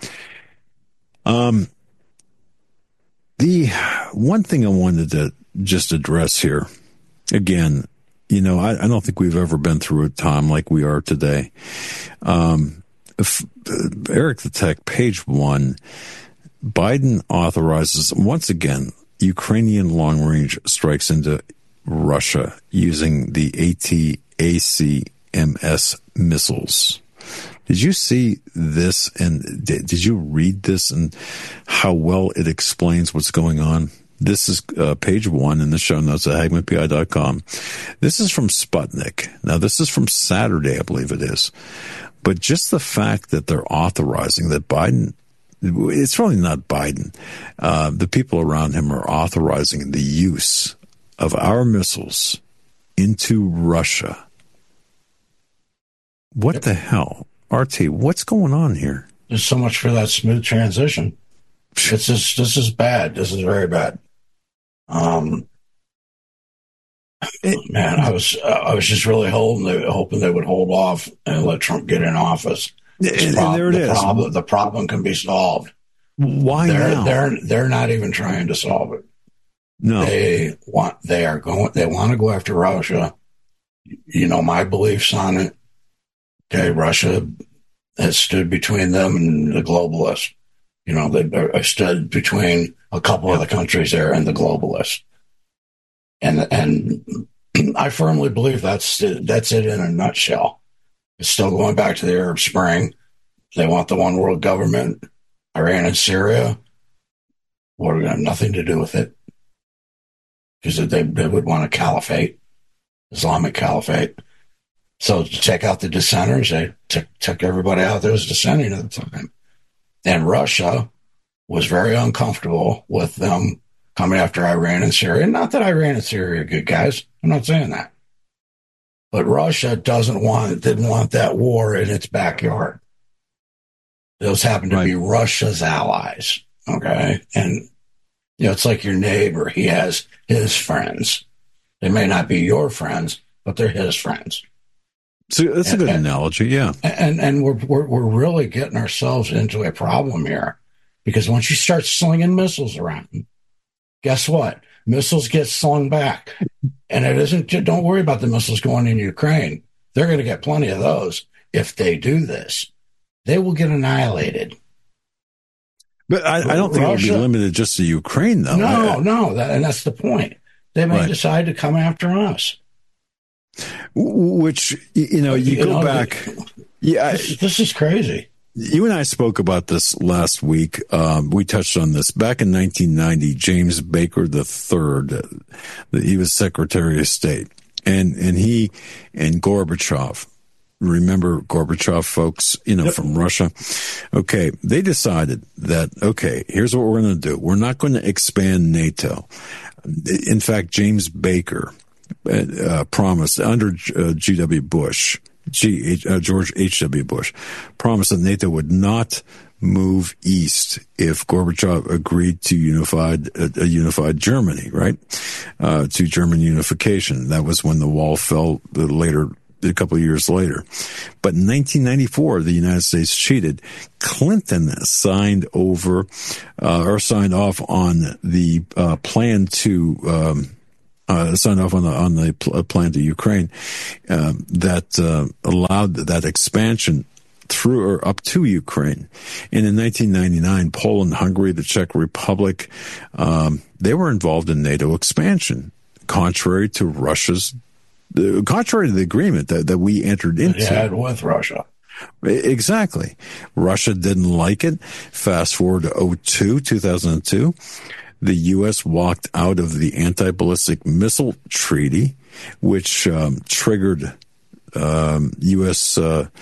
The one thing I wanted to just address here, again, I don't think we've ever been through a time like we are today. Eric the Tech, page 1, Biden authorizes, once again, Ukrainian long-range strikes into Russia using the ATACMS missiles. Did you see this, and did you read this and how well it explains what's going on? This is page 1 in the show notes at HagmanPI.com. This is from Sputnik. Now, this is from Saturday, I believe it is. But just the fact that they're authorizing that Biden, it's really not Biden, the people around him are authorizing the use of our missiles into Russia. What the hell? RT, what's going on here? There's so much for that smooth transition. This is bad. This is very bad. Man, I was just really hoping they would hold off and let Trump get in office. The problem can be solved. Why now? They're not even trying to solve it. No, they want to go after Russia. My beliefs on it. Okay, Russia has stood between them and the globalists. They stood between a couple of the countries there and the globalists. And I firmly believe that's it in a nutshell. It's still going back to the Arab Spring. They want the one world government. Iran and Syria, we're going to have nothing to do with it, because they would want a caliphate, Islamic caliphate. So to take out the dissenters, they took everybody out that was dissenting at the time. And Russia was very uncomfortable with them coming after Iran and Syria. Not that Iran and Syria are good guys. I'm not saying that. But Russia didn't want that war in its backyard. Those happen to be Russia's allies. Okay. And, it's like your neighbor. He has his friends. They may not be your friends, but they're his friends. So that's a good analogy, yeah. And we're really getting ourselves into a problem here, because once you start slinging missiles around, guess what? Missiles get slung back, and it isn't. Don't worry about the missiles going in Ukraine. they're going to get plenty of those if they do this. They will get annihilated. But I don't think Russia, it'll be limited just to Ukraine, though. No, and that's the point. They may decide to come after us. Which, you go back. Yeah, this is crazy. You and I spoke about this last week. We touched on this back in 1990. James Baker III, he was Secretary of State, and he and Gorbachev. Remember Gorbachev, folks, from Russia. Okay, they decided that, here's what we're going to do. We're not going to expand NATO. In fact, James Baker promised under G.W. Bush, George H.W. Bush, promised that NATO would not move east if Gorbachev agreed to a unified Germany, right? To German unification. That was when the wall fell a couple of years later. But in 1994, the United States cheated. Clinton signed off on the plan to signed off on the plan to Ukraine that allowed that expansion through or up to Ukraine. And in 1999, Poland, Hungary, the Czech Republic, they were involved in NATO expansion, contrary to the agreement that we entered into. Had with Russia. Exactly. Russia didn't like it. Fast forward to 2002. The U.S. walked out of the Anti-Ballistic Missile Treaty, which triggered U.S.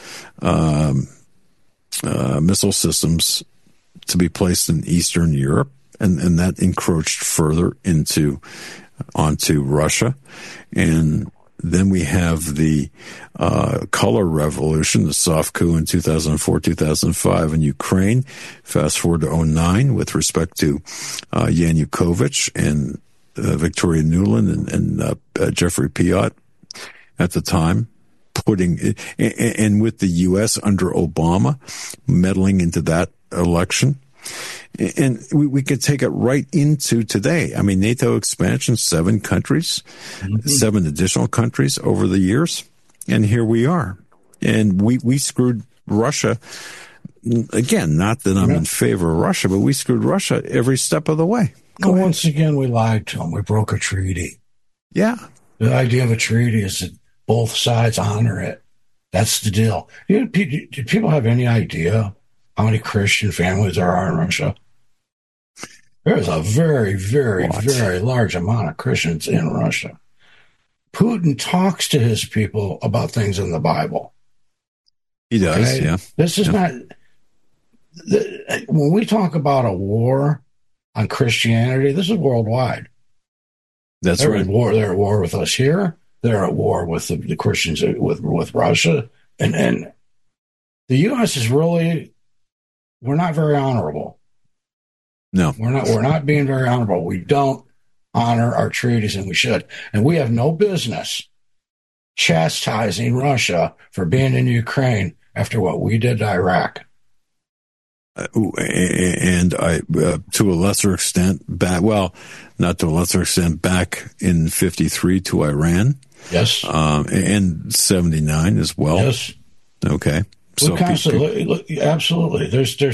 Missile systems to be placed in Eastern Europe, and that encroached further onto Russia. And then we have the color revolution, the soft coup in 2004, 2005 in Ukraine. Fast forward to 2009 with respect to Yanukovych and Victoria Nuland and Jeffrey Piot at the time, and with the U.S. under Obama meddling into that election. And we could take it right into today. I mean, NATO expansion, 7 countries, 7 additional countries over the years. And here we are. And we screwed Russia. Again, not that I'm in favor of Russia, but we screwed Russia every step of the way. Once again, we lied to them. We broke a treaty. Yeah. The idea of a treaty is that both sides honor it. That's the deal. Do people have any idea how many Christian families there are in Russia? There's a very, very, very large amount of Christians in Russia. Putin talks to his people about things in the Bible. He does, yeah. This is not... When we talk about a war on Christianity, this is worldwide. That's right. They're at war with us here. They're at war with the Christians with Russia. And the U.S. is really... We're not very honorable. No. We're not being very honorable. We don't honor our treaties, and we should. And we have no business chastising Russia for being in Ukraine after what we did to Iraq. And to a lesser extent, not to a lesser extent, back in 53 to Iran. Yes. And 79 as well. Yes. Okay. So absolutely.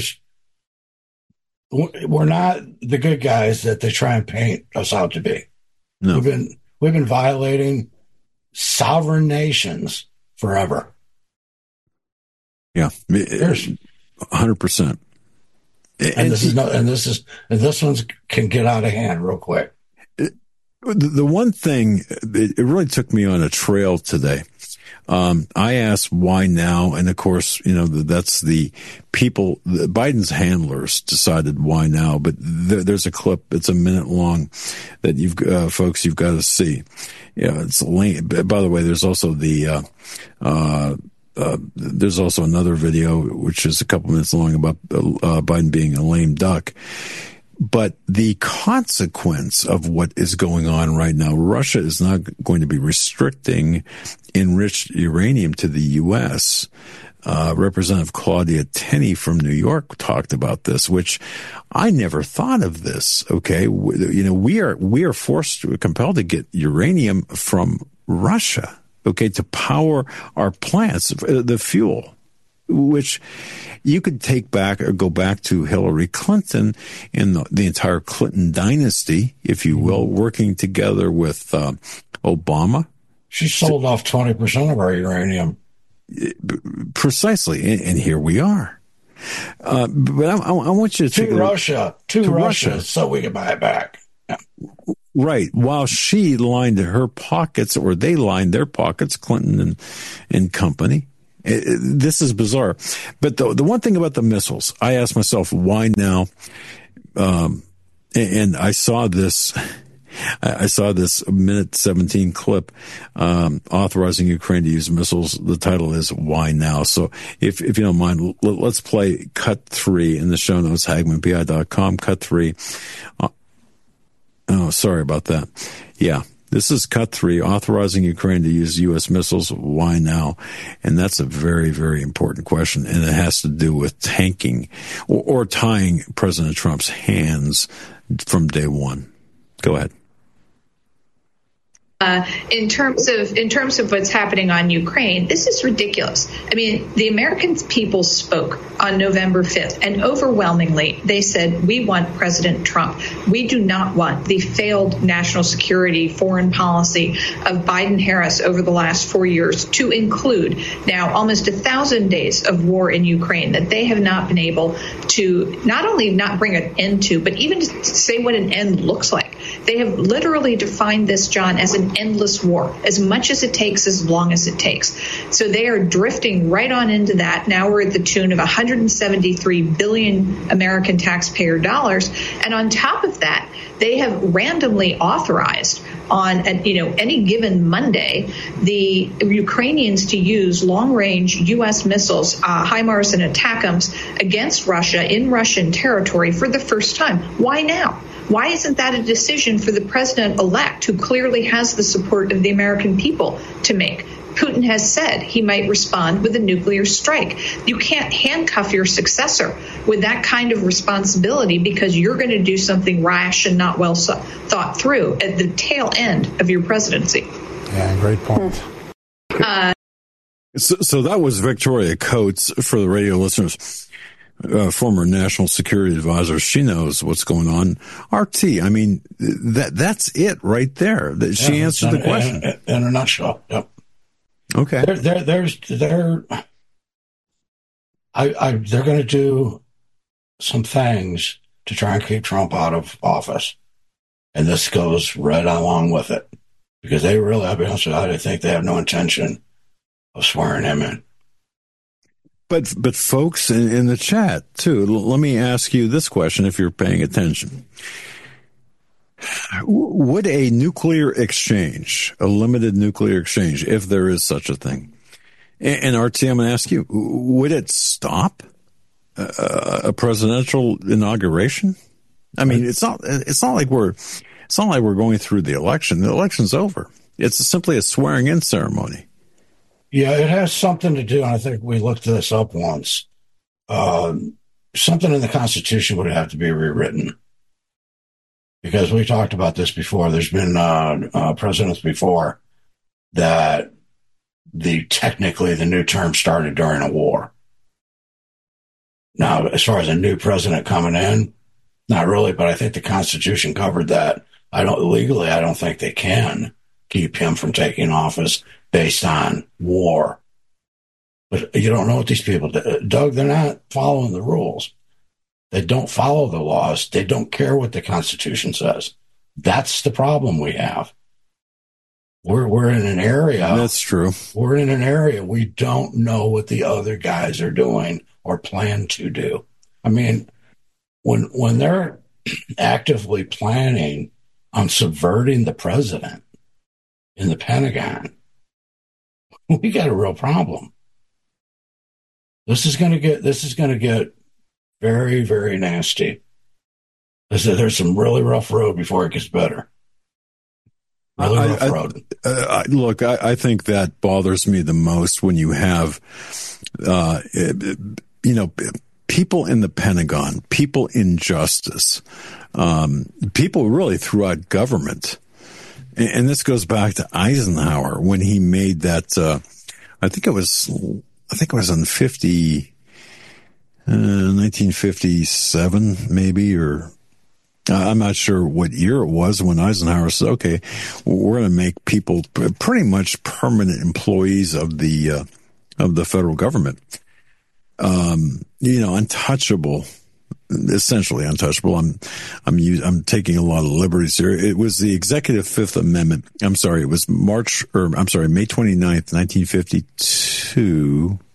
We're not the good guys that they try and paint us out to be. No. We've been violating sovereign nations forever. Yeah. 100%. And this one can get out of hand real quick. The one thing, it really took me on a trail today. I asked why now, and of course, that's the people. Biden's handlers decided why now. But there's a clip; it's a minute long that you've got to see. Yeah, it's lame. By the way, there's also there's also another video which is a couple minutes long about Biden being a lame duck. But the consequence of what is going on right now, Russia is not going to be restricting enriched uranium to the U.S. Representative Claudia Tenney from New York talked about this, which I never thought of this. Okay. We are compelled to get uranium from Russia. okay, to power our plants, the fuel, which you could take back or go back to Hillary Clinton and the entire Clinton dynasty, if you will, working together with Obama. She sold off 20% of our uranium. Precisely, and here we are. But I want you to take Russia, to Russia, so we can buy it back. Yeah. Right. While she lined her pockets, or they lined their pockets, Clinton and company. This is bizarre. But the one thing about the missiles, I asked myself, why now? And I saw this minute 17 clip authorizing Ukraine to use missiles. The title is "Why Now?" So if you don't mind, let's play cut 3 in the show notes, HagmannPI.com, cut 3. Oh, sorry about that. Yeah. This is cut 3, authorizing Ukraine to use U.S. missiles. Why now? And that's a very, very important question. And it has to do with tanking or tying President Trump's hands from day one. Go ahead. In terms of what's happening on Ukraine, this is ridiculous. I mean, the American people spoke on November 5th, and overwhelmingly they said, we want President Trump. We do not want the failed national security foreign policy of Biden-Harris over the last 4 years, to include now almost 1,000 days of war in Ukraine that they have not been able to not only not bring an end to, but even to say what an end looks like. They have literally defined this, John, as an endless war, as much as it takes, as long as it takes. So they are drifting right on into that. Now we're at the tune of 173 billion American taxpayer dollars. And on top of that, they have randomly authorized on any given Monday the Ukrainians to use long-range U.S. missiles, HIMARS and ATACMS, against Russia in Russian territory for the first time. Why now? Why isn't that a decision for the president-elect, who clearly has the support of the American people, to make? Putin has said he might respond with a nuclear strike. You can't handcuff your successor with that kind of responsibility because you're going to do something rash and not well thought through at the tail end of your presidency. Yeah, great point. So that was Victoria Coates, for the radio listeners. Former national security advisor. She knows what's going on. RT, I mean, that's it right there. She answered the question. In a nutshell, yep. Okay. They're going to do some things to try and keep Trump out of office. And this goes right along with it. Because they really, I'll be honest with you, I think they have no intention of swearing him in. But folks in the chat, too, let me ask you this question if you're paying attention. Would a nuclear exchange, a limited nuclear exchange, if there is such a thing, and RT, I'm going to ask you, would it stop a presidential inauguration? I mean, it's not like we're going through the election. The election's over. It's simply a swearing-in ceremony. Yeah, it has something to do, and I think we looked this up once. Something in the Constitution would have to be rewritten. Because we talked about this before. There's been presidents before that technically the new term started during a war. Now, as far as a new president coming in, not really, but I think the Constitution covered that. I don't think they can keep him from taking office based on war. But you don't know what these people do. Doug, they're not following the rules. They don't follow the laws. They don't care what the Constitution says. That's the problem we have. We're in an area. That's true. We're in an area we don't know what the other guys are doing or plan to do. I mean, when they're actively planning on subverting the president in the Pentagon, we got a real problem. This is going to get very, very nasty. There's some really rough road before it gets better. Really rough road. Look, I think that bothers me the most when you have, people in the Pentagon, people in justice, people really throughout government And this goes back to Eisenhower when he made that, I think it was in 1957 maybe, or I'm not sure what year it was when Eisenhower said, okay, we're going to make people pretty much permanent employees of the federal government. Untouchable, essentially untouchable. I'm taking a lot of liberties here. It was the Executive Fifth Amendment. I'm sorry. It was May 29th, 1952.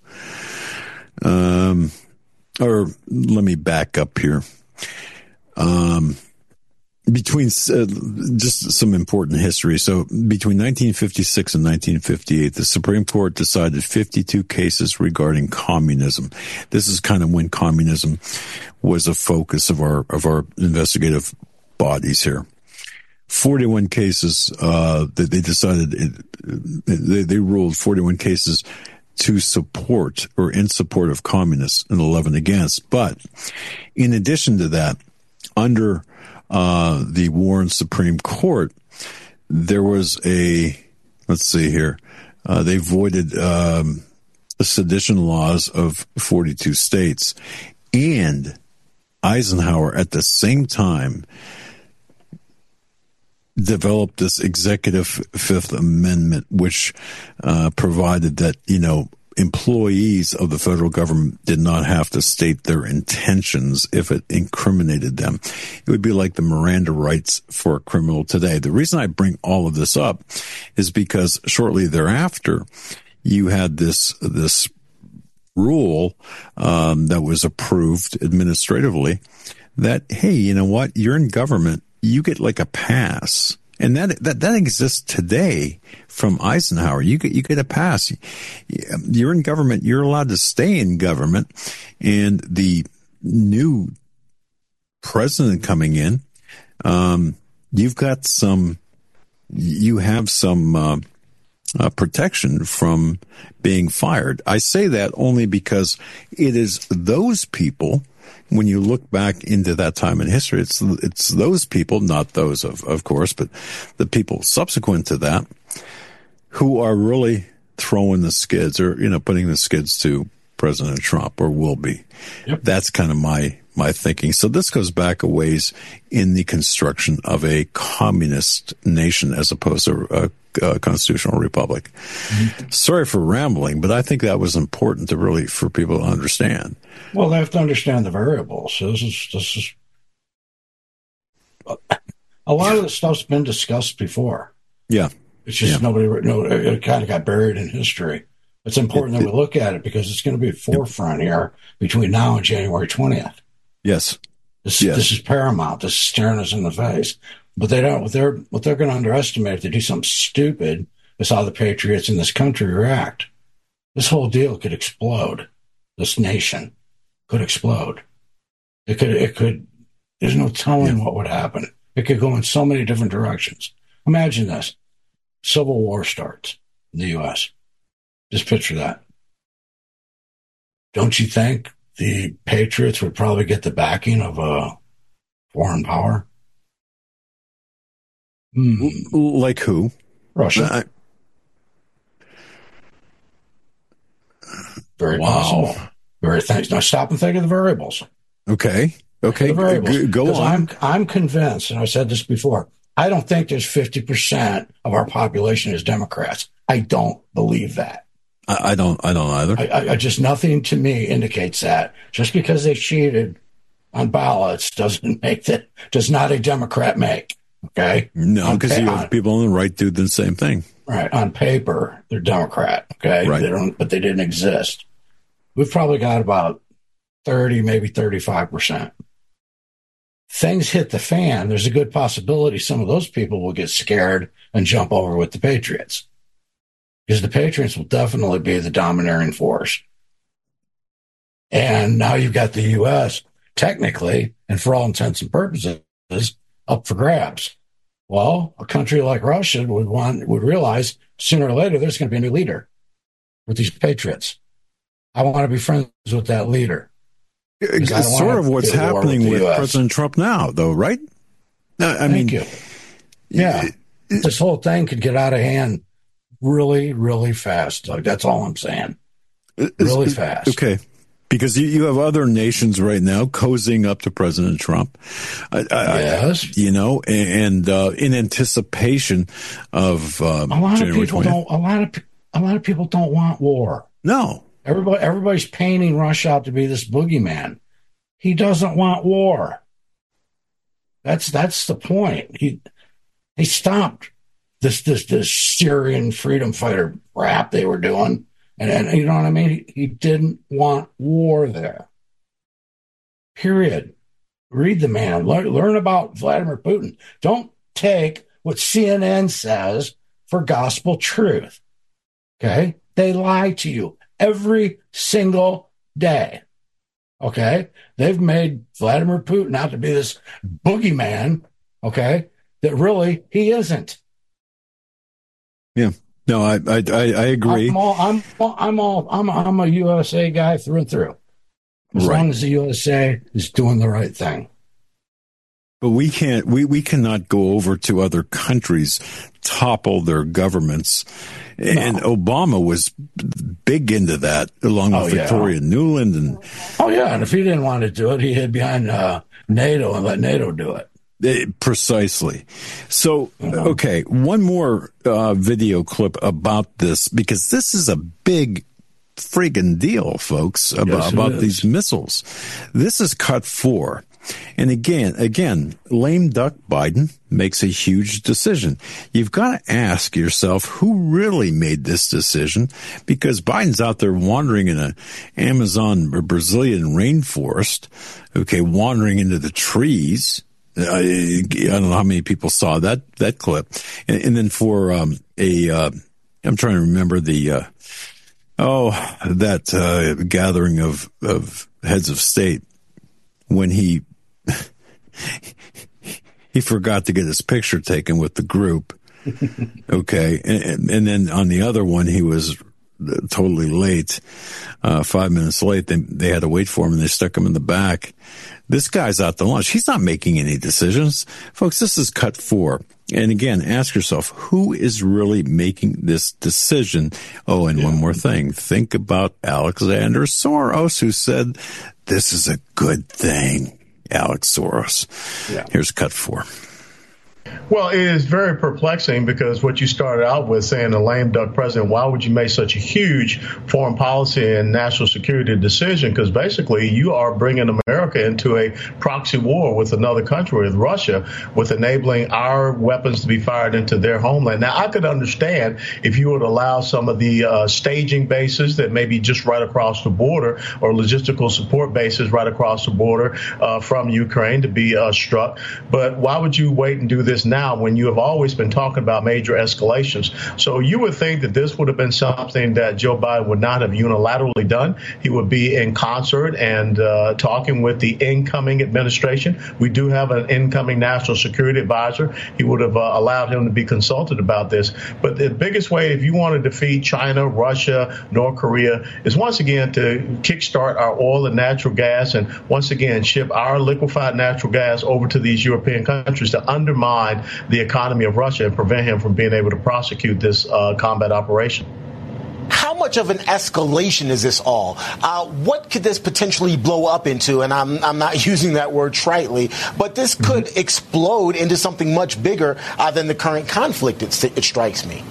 Or let me back up here. Between just some important history. So between 1956 and 1958, the Supreme Court decided 52 cases regarding communism. This is kind of when communism was a focus of our investigative bodies here. 41 cases that they decided they ruled 41 cases to support or in support of communists and 11 against. But in addition to that, under the Warren Supreme Court, there was they voided sedition laws of 42 states. And Eisenhower, at the same time, developed this Executive Fifth Amendment, which provided that, employees of the federal government did not have to state their intentions if it incriminated them. It would be like the Miranda rights for a criminal today. The reason I bring all of this up is because shortly thereafter, you had this rule that was approved administratively that, hey, you know what? You're in government. You get like a pass. And that exists today from Eisenhower. You get a pass. You're in government. You're allowed to stay in government. And the new president coming in, you have some protection from being fired. I say that only because it is those people. When you look back into that time in history, it's those people, not those of course, but the people subsequent to that who are really throwing the skids or, putting the skids to President Trump or will be. Yep. That's kind of my thinking. So this goes back a ways in the construction of a communist nation as opposed to a constitutional republic. Mm-hmm. Sorry for rambling, but I think that was important for people to understand. Well, they have to understand the variables. This is a lot of the stuff's been discussed before. Yeah. It's just it kind of got buried in history. It's important that we look at it because it's going to be at forefront here between now and January 20th. Yes. This is paramount. This is staring us in the face. But they don't. What they're going to underestimate if they do something stupid is how the patriots in this country react. This whole deal could explode. This nation could explode. It could. There's no telling what would happen. It could go in so many different directions. Imagine this: Civil War starts in the U.S. Just picture that. Don't you think the patriots would probably get the backing of a foreign power? Like who? Russia. Very possible. Very thanks. Now stop and think of the variables. Okay. The variables. Go on. I'm convinced, and I said this before, I don't think there's 50% of our population is Democrats. I don't believe that. I don't either. I just, nothing to me indicates that. Just because they cheated on ballots does not a Democrat make. Okay? No, because you have people on the right do the same thing. Right. On paper, they're Democrat. Okay? Right. But they didn't exist. We've probably got about 30, maybe 35%. Things hit the fan. There's a good possibility some of those people will get scared and jump over with the Patriots. Because the Patriots will definitely be the domineering force. And now you've got the U.S. technically, and for all intents and purposes, up for grabs. Well, a country like Russia would realize sooner or later there's going to be a new leader with these Patriots. I want to be friends with that leader. It's sort of what's happening with President Trump now, though, right? I mean, yeah. This whole thing could get out of hand really, really fast. Like, that's all I'm saying. Really fast. Okay. Because you have other nations right now cozying up to President Trump. Yes. You know, and in anticipation of January 20th. A lot of people don't want war. No. Everybody's painting Russia out to be this boogeyman. He doesn't want war. That's the point. He stopped this Syrian freedom fighter crap they were doing. And you know what I mean? He didn't want war there. Period. Read the man. Learn about Vladimir Putin. Don't take what CNN says for gospel truth. Okay? They lie to you every single day. Okay? They've made Vladimir Putin out to be this boogeyman, okay, that really he isn't. Yeah. No, I agree. I'm a USA guy through and through. As long as the USA is doing the right thing. But we cannot go over to other countries, topple their governments. No. And Obama was big into that, along with Victoria Nuland. And if he didn't want to do it, he hid behind NATO and let NATO do it. Precisely. So, okay, one more video clip about this, because this is a big friggin' deal, folks, about these missiles. This is cut 4. And again, lame duck Biden makes a huge decision. You've got to ask yourself who really made this decision, because Biden's out there wandering in an Amazon or Brazilian rainforest, okay, wandering into the trees. I don't know how many people saw that clip. And then for I'm trying to remember that gathering of heads of state when he forgot to get his picture taken with the group. Okay. And then on the other one, he was totally late, 5 minutes late. They had to wait for him and they stuck him in the back. This guy's out to lunch. He's not making any decisions. Folks, this is cut 4. And again, ask yourself, who is really making this decision? Oh, and one more thing. Think about Alexander Soros, who said, this is a good thing. Alex Soros. Yeah. Here's cut 4. Well, it is very perplexing, because what you started out with saying, a lame duck president, why would you make such a huge foreign policy and national security decision? Because basically you are bringing America into a proxy war with another country, with Russia, with enabling our weapons to be fired into their homeland. Now, I could understand if you would allow some of the staging bases that may be just right across the border, or logistical support bases right across the border from Ukraine to be struck. But why would you wait and do this now when you have always been talking about major escalations? So you would think that this would have been something that Joe Biden would not have unilaterally done. He would be in concert and talking with the incoming administration. We do have an incoming national security advisor. He would have allowed him to be consulted about this. But the biggest way, if you want to defeat China, Russia, North Korea, is once again to kickstart our oil and natural gas, and once again ship our liquefied natural gas over to these European countries to undermine the economy of Russia and prevent him from being able to prosecute this combat operation. How much of an escalation is this all? What could this potentially blow up into? And I'm not using that word tritely, but this could explode into something much bigger than the current conflict, it strikes me.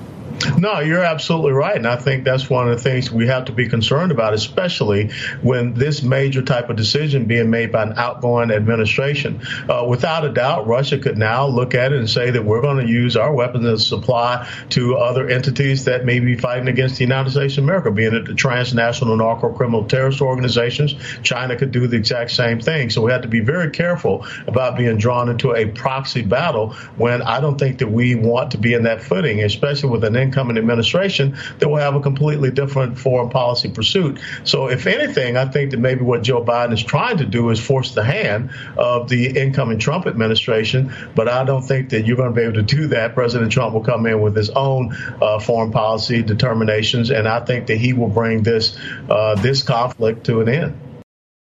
No, you're absolutely right. And I think that's one of the things we have to be concerned about, especially when this major type of decision being made by an outgoing administration. Without a doubt, Russia could now look at it and say that we're going to use our weapons as supply to other entities that may be fighting against the United States of America, being it the transnational narco-criminal terrorist organizations. China could do the exact same thing. So we have to be very careful about being drawn into a proxy battle when I don't think that we want to be in that footing, especially with an incoming administration that will have a completely different foreign policy pursuit. So if anything, I think that maybe what Joe Biden is trying to do is force the hand of the incoming Trump administration. But I don't think that you're going to be able to do that. President Trump will come in with his own foreign policy determinations, and I think that he will bring this conflict to an end.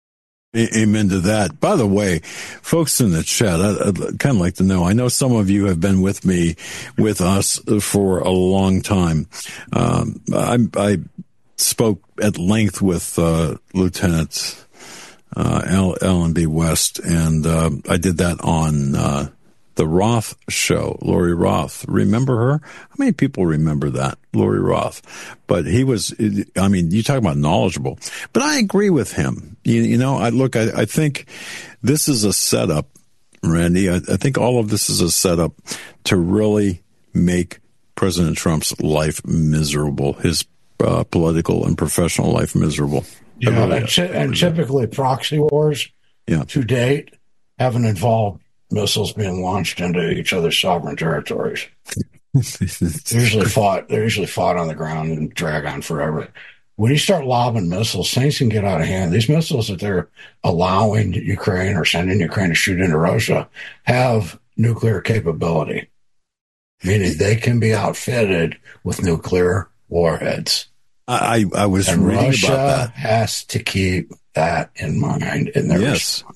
Amen to that. By the way, folks in the chat, I'd kind of like to know, I know some of you have been with us for a long time. I spoke at length with Lieutenant Ellen B. West, and I did that on the Roth show, Lori Roth. Remember her? How many people remember that, Lori Roth? But he was, I mean, you talk about knowledgeable. But I agree with him. I think this is a setup, Randy. I think all of this is a setup to really make President Trump's life miserable, his political and professional life miserable. Yeah, and typically proxy wars to date haven't involved missiles being launched into each other's sovereign territories. They're usually fought on the ground and drag on forever. When you start lobbing missiles, things can get out of hand. These missiles that they're allowing Ukraine or sending Ukraine to shoot into Russia have nuclear capability, meaning they can be outfitted with nuclear warheads. I was and reading Russia about that. Has to keep that in mind in their response.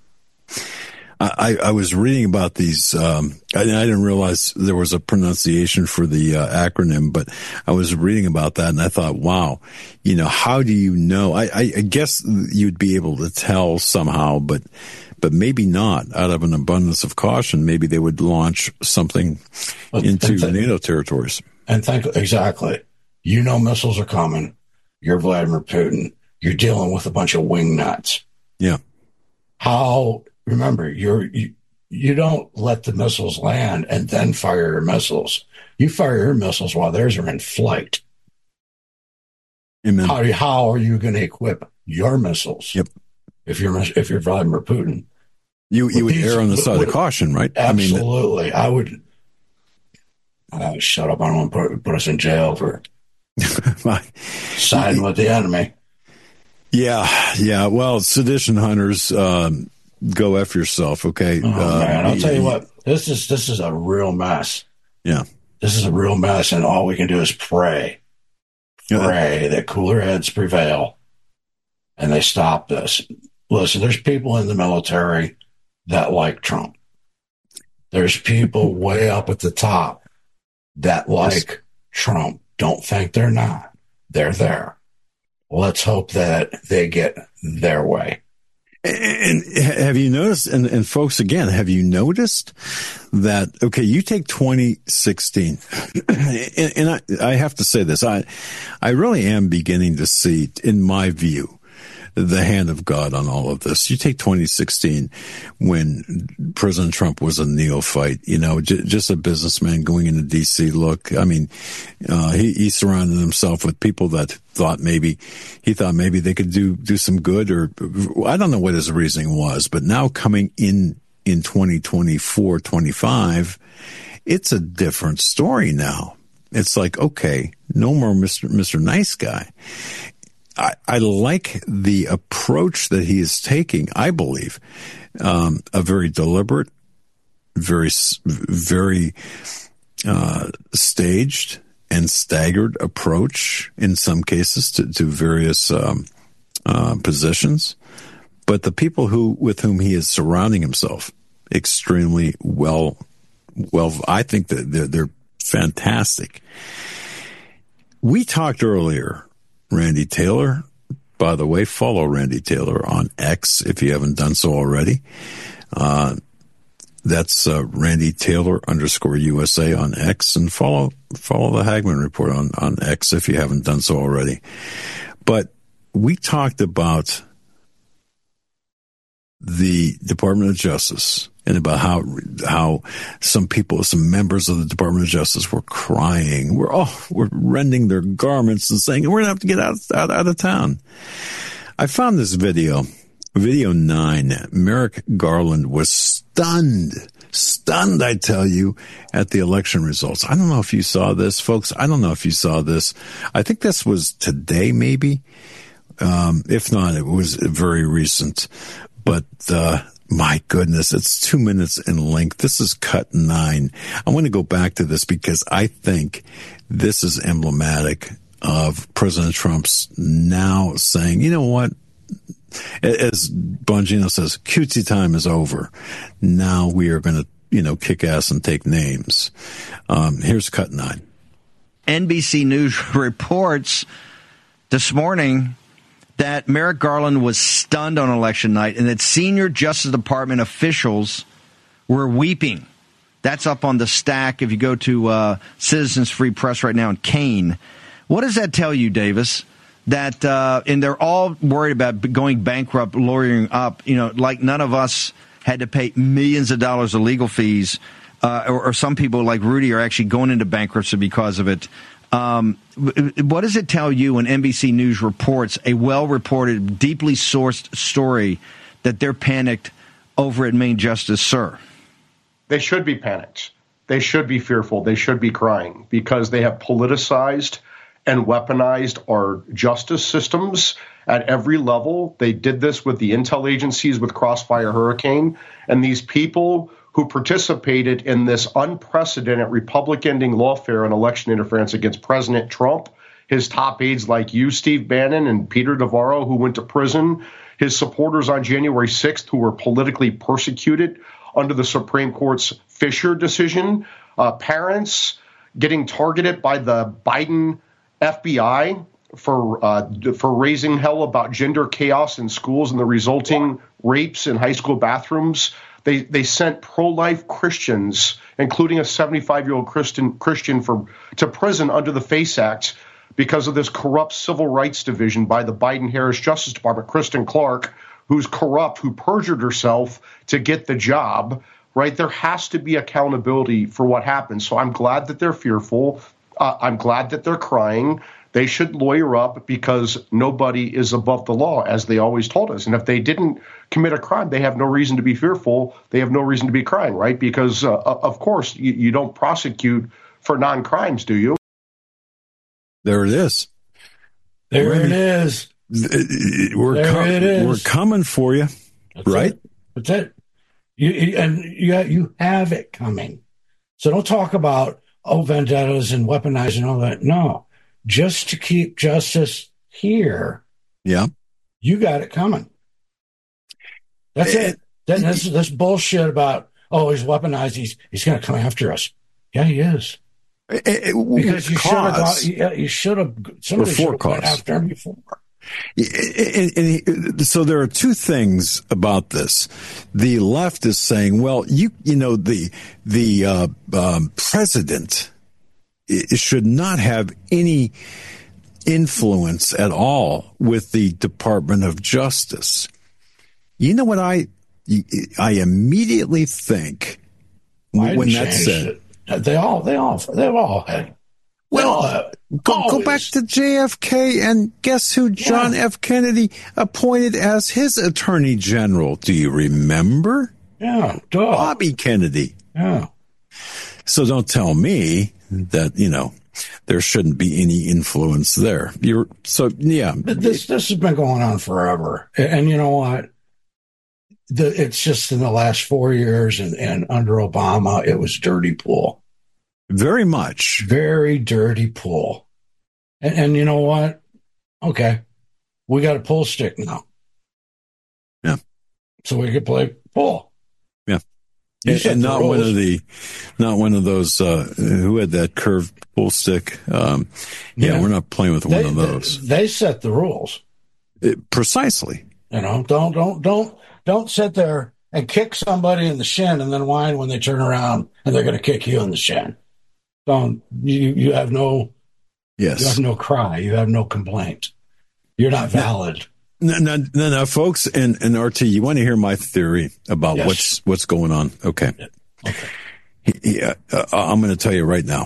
I was reading about these. I didn't realize there was a pronunciation for the acronym, but I was reading about that and I thought, wow, how do you know? I guess you'd be able to tell somehow, but maybe not. Out of an abundance of caution, maybe they would launch something into NATO territories. And exactly. Missiles are coming. You're Vladimir Putin. You're dealing with a bunch of wingnuts. Yeah. Remember, you don't let the missiles land and then fire your missiles. You fire your missiles while theirs are in flight. Amen. How are you going to equip your missiles? Yep. If you're Vladimir Putin, you would err on the side of caution, right? Absolutely. I would shut up. I don't want to put us in jail for siding with the enemy. Yeah. Well, sedition hunters. Go F yourself, okay? Man, I'll tell you what, this is a real mess. Yeah. This is a real mess, and all we can do is pray that cooler heads prevail and they stop this. Listen, there's people in the military that like Trump. There's people way up at the top that like Trump. Don't think they're not. They're there. Let's hope that they get their way. And have you noticed, and folks, again, have you noticed that, okay, you take 2016, and I have to say this, I really am beginning to see, in my view, the hand of God on all of this. You take 2016 when President Trump was a neophyte, just a businessman going into D.C. Look, I mean, he surrounded himself with people that thought maybe they could do some good, or I don't know what his reasoning was, but now coming in 2024, 25, it's a different story now. It's like, okay, no more Mr. Nice Guy. I like the approach that he is taking. I believe a very deliberate, very staged and staggered approach in some cases to various positions. But the people with whom he is surrounding himself extremely well, I think that they're fantastic. We talked earlier. Randy Taylor, by the way, follow Randy Taylor on X if you haven't done so already. That's Randy Taylor _USA on X, and follow the Hagmann Report on X if you haven't done so already. But we talked about the Department of Justice and about how some members of the Department of Justice were crying. We're rending their garments and saying, we're going to have to get out of town. I found this video 9. Merrick Garland was stunned, I tell you, at the election results. I don't know if you saw this, folks. I don't know if you saw this. I think this was today, maybe. If not, it was very recent. But, my goodness, it's 2 minutes in length. This is cut 9. I want to go back to this because I think this is emblematic of President Trump's now saying, you know what? As Bongino says, cutesy time is over. Now we are going to, kick ass and take names. Here's Cut 9. NBC News reports this morning that Merrick Garland was stunned on election night and that senior Justice Department officials were weeping. That's up on the stack if you go to Citizens Free Press right now in Kane. What does that tell you, Davis? That and they're all worried about going bankrupt, lawyering up, like none of us had to pay millions of dollars of legal fees, or some people like Rudy are actually going into bankruptcy because of it. What does it tell you when NBC News reports a well-reported, deeply sourced story that they're panicked over at Main Justice Sir? They should be panicked. They should be fearful. They should be crying because they have politicized and weaponized our justice systems at every level. They did this with the intel agencies with Crossfire Hurricane, and these people who participated in this unprecedented Republican-ending lawfare and election interference against President Trump, his top aides like you, Steve Bannon, and Peter Navarro, who went to prison, his supporters on January 6th, who were politically persecuted under the Supreme Court's Fisher decision, parents getting targeted by the Biden FBI for raising hell about gender chaos in schools and the resulting rapes in high school bathrooms. They sent pro-life Christians, including a 75-year-old Christian, to prison under the FACE Act because of this corrupt civil rights division by the Biden-Harris Justice Department. Kristen Clark, who's corrupt, who perjured herself to get the job, right? There has to be accountability for what happened. So I'm glad that they're fearful. I'm glad that they're crying. They should lawyer up because nobody is above the law, as they always told us. And if they didn't commit a crime, they have no reason to be fearful. They have no reason to be crying, right? Because, of course, you don't prosecute for non-crimes, do you? There it is. There it is. We're coming for you, right? That's it. You have it coming. So don't talk about, vendettas and weaponizing all that. No, just to keep justice here. Yeah. You got it coming. That's it. That's bullshit about, he's weaponized. He's going to come after us. Yeah, he is. Because you should have, somebody should have went after him before. So there are two things about this. The left is saying, well, the president should not have any influence at all with the Department of Justice. You know what I immediately think when that's said? They've all had. Well, go back to JFK and guess who John F. Kennedy appointed as his attorney general? Do you remember? Yeah, Bobby Kennedy. Yeah. So don't tell me that, there shouldn't be any influence there. This has been going on forever. And you know what? It's just in the last 4 years and under Obama, it was dirty pool. Very much. Very dirty pool. And you know what? Okay. We got a pool stick now. Yeah. So we could play pool. Yeah. And not one of those, who had that curved pool stick. We're not playing with one of those. They set the rules. Precisely. Don't sit there and kick somebody in the shin and then whine when they turn around and they're going to kick you in the shin. You have no cry. You have no complaint. You're not valid. No, folks, and RT, you want to hear my theory about what's going on? Okay. Yeah, I'm going to tell you right now.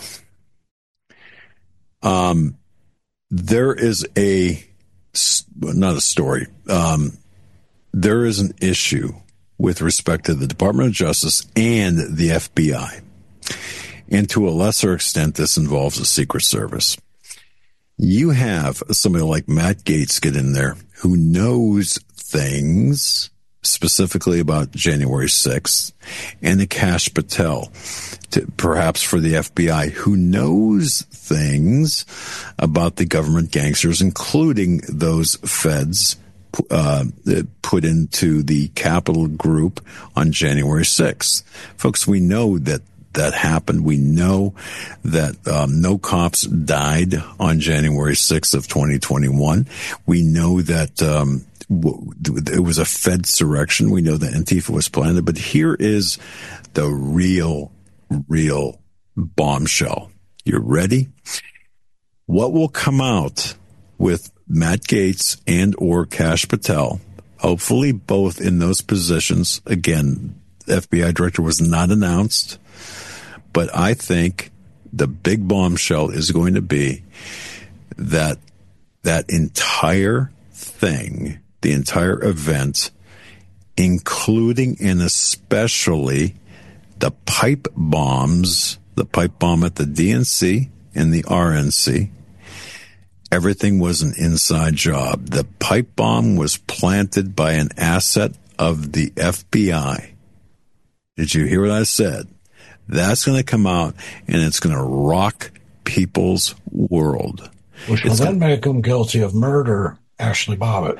There is not a story. There is an issue with respect to the Department of Justice and the FBI. And to a lesser extent, this involves the Secret Service. You have somebody like Matt Gaetz get in there who knows things specifically about January 6th, and Akash Patel, perhaps for the FBI, who knows things about the government gangsters, including those feds put into the Capitol group on January 6th. Folks, we know that happened. We know that no cops died on January 6th of 2021. We know that it was a Fed insurrection. We know that Antifa was planted. But here is the real bombshell. You ready? What will come out with Matt Gaetz and or Kash Patel, hopefully both in those positions? Again, the FBI director was not announced, but I think the big bombshell is going to be that entire thing, the entire event, including and especially the pipe bombs, the pipe bomb at the DNC and the RNC, everything was an inside job. The pipe bomb was planted by an asset of the FBI. Did you hear what I said? That's going to come out, and it's going to rock people's world. Which will then make them guilty of murder, Ashley Bobbitt.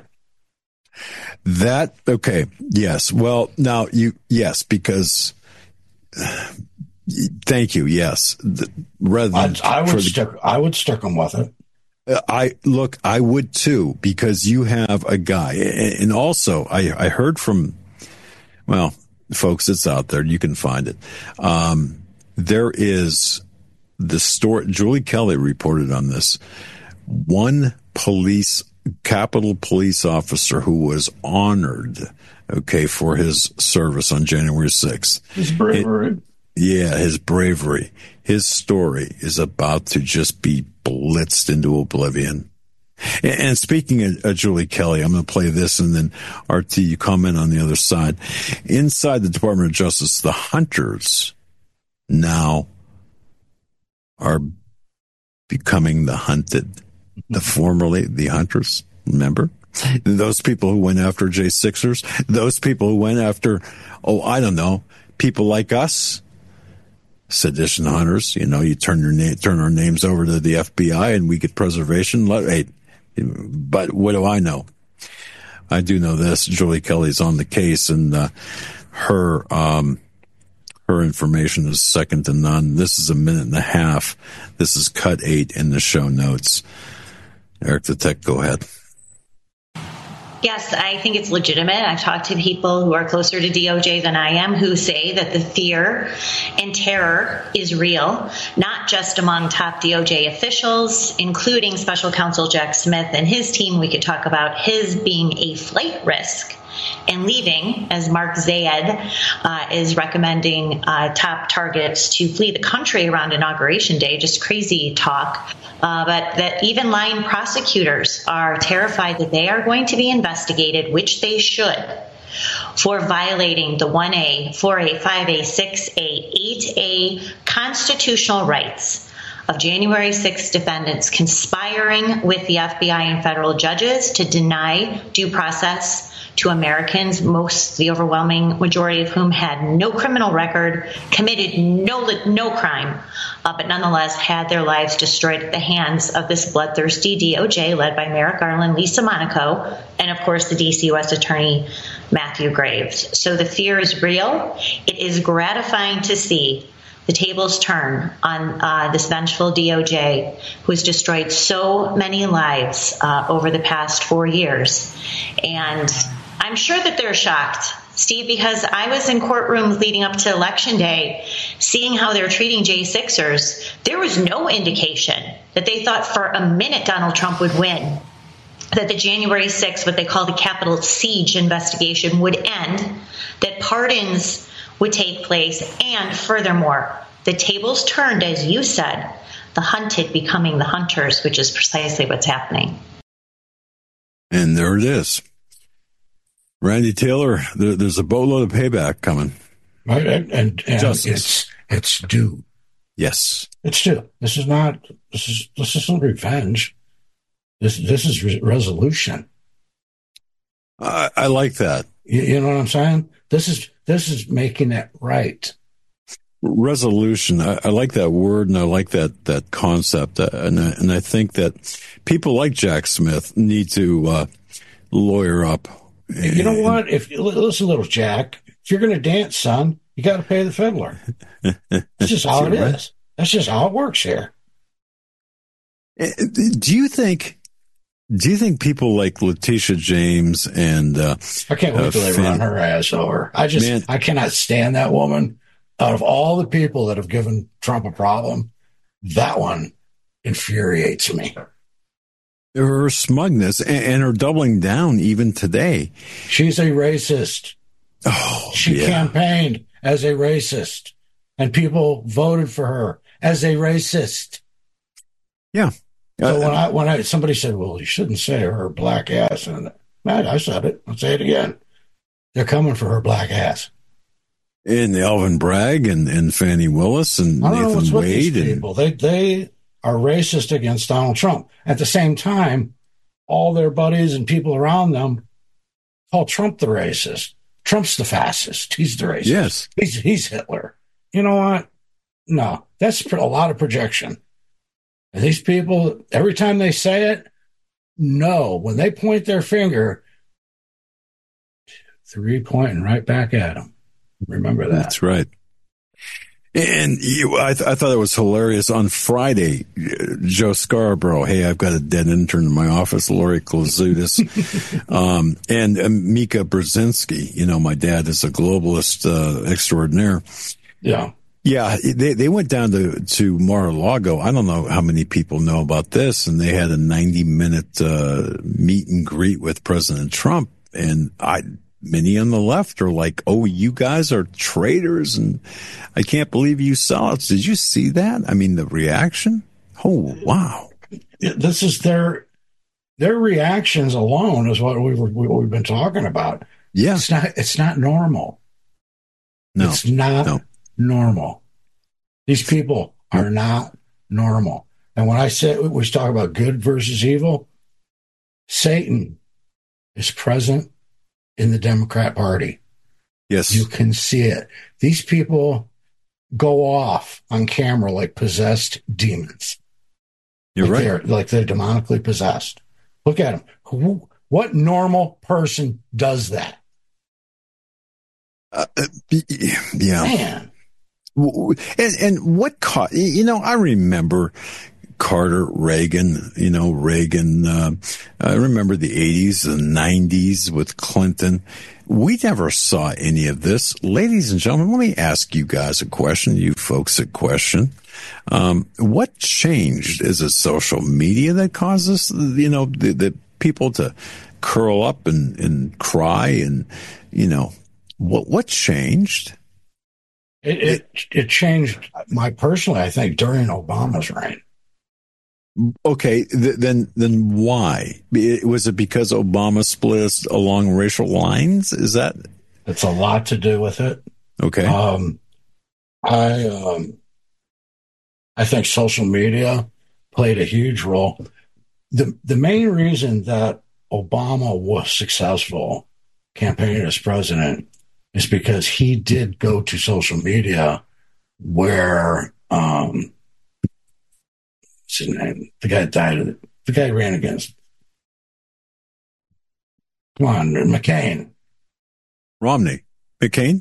Okay, yes. Well, now yes, because thank you. Yes, I would stick them with it. I would too, because you have a guy, and also I heard from, well, folks, it's out there. You can find it. There is the story. Julie Kelly reported on this. One Capitol police officer who was honored, for his service on January 6th. His bravery. His bravery. His story is about to just be blitzed into oblivion. And speaking of Julie Kelly, I'm going to play this, and then RT, you comment on the other side. Inside the Department of Justice, the hunters now are becoming the hunted. Formerly the hunters, remember? Those people who went after J6ers, those people who went after, I don't know, people like us, sedition hunters. You turn our names over to the FBI and we get preservation. Hey, but what do I know? I do know this. Julie Kelly's on the case, and her information is second to none. This is a minute and a half. This is cut 8 in the show notes. Eric the Tech, go ahead. Yes, I think it's legitimate. I've talked to people who are closer to DOJ than I am who say that the fear and terror is real, not just among top DOJ officials, including Special Counsel Jack Smith and his team. We could talk about his being a flight risk and leaving, as Mark Zayed is recommending top targets to flee the country around Inauguration Day. Just crazy talk. But that even line prosecutors are terrified that they are going to be investigated, which they should, for violating the 1A, 4A, 5A, 6A, 8A constitutional rights of January 6th defendants conspiring with the FBI and federal judges to deny due process to Americans, the overwhelming majority of whom had no criminal record, committed no crime, but nonetheless had their lives destroyed at the hands of this bloodthirsty DOJ led by Merrick Garland, Lisa Monaco, and of course the DC U.S. Attorney Matthew Graves. So the fear is real. It is gratifying to see the tables turn on this vengeful DOJ who has destroyed so many lives over the past 4 years. And I'm sure that they're shocked, Steve, because I was in courtrooms leading up to Election Day, seeing how they're treating J6ers. There was no indication that they thought for a minute Donald Trump would win, that the January 6th, what they call the Capitol siege investigation, would end, that pardons would take place, and furthermore, the tables turned, as you said, the hunted becoming the hunters, which is precisely what's happening. And there it is. Randy Taylor, there's a boatload of payback coming. Right, and it's due. Yes, it's due. This isn't revenge. This is resolution. I like that. You know what I'm saying? This is making it right. Resolution. I like that word, and I like that concept. And I think that people like Jack Smith need to lawyer up. You know what? Listen, little Jack, if you're going to dance, son, you got to pay the fiddler. That's just how it is. That's just how it works here. Do you think people like Letitia James and I can't wait till they run her ass over. I cannot stand that woman. Out of all the people that have given Trump a problem, that one infuriates me. Her smugness and her doubling down even today. She's a racist. Oh, she campaigned as a racist, and people voted for her as a racist. Yeah. So when somebody said, "Well, you shouldn't say her black ass," and I said it. I'll say it again. They're coming for her black ass. And Alvin Bragg and Fannie Willis and Nathan Wade. People. They are racist against Donald Trump. At the same time, all their buddies and people around them call Trump the racist. Trump's the fascist. He's the racist. Yes. He's Hitler. You know what? No, that's a lot of projection. And these people, every time they say it, no, when they point their finger, 3 pointing right back at them. Remember that. That's right. And I thought it was hilarious. On Friday, Joe Scarborough, hey, I've got a dead intern in my office, Lori Klazutis, and Mika Brzezinski. My dad is a globalist extraordinaire. Yeah. Yeah, they went down to Mar-a-Lago. I don't know how many people know about this, and they had a 90-minute meet and greet with President Trump, and many on the left are like, "Oh, you guys are traitors, and I can't believe you saw it." Did you see that? I mean, the reaction? Oh, wow! This is their reactions alone is what we've been talking about. Yeah, it's not normal. No, it's not normal. These people are not normal. And when I say we talk about good versus evil, Satan is present in the Democrat Party. Yes. You can see it. These people go off on camera like possessed demons. You're right. They're demonically possessed. Look at them. What normal person does that? Yeah. Man. And what I remember Carter, Reagan, I remember the 80s and 90s with Clinton. We never saw any of this. Ladies and gentlemen, let me ask you guys a question, you folks a question. What changed? Is it social media that causes, the people to curl up and cry and, what changed? It changed personally, I think, during Obama's reign. Okay, then why? Was it because Obama split us along racial lines? Is that? It's a lot to do with it. Okay. I think social media played a huge role. The main reason that Obama was successful campaigning as president is because he did go to social media where what's his name? The guy died. The guy ran against. Come on, McCain. Romney. McCain.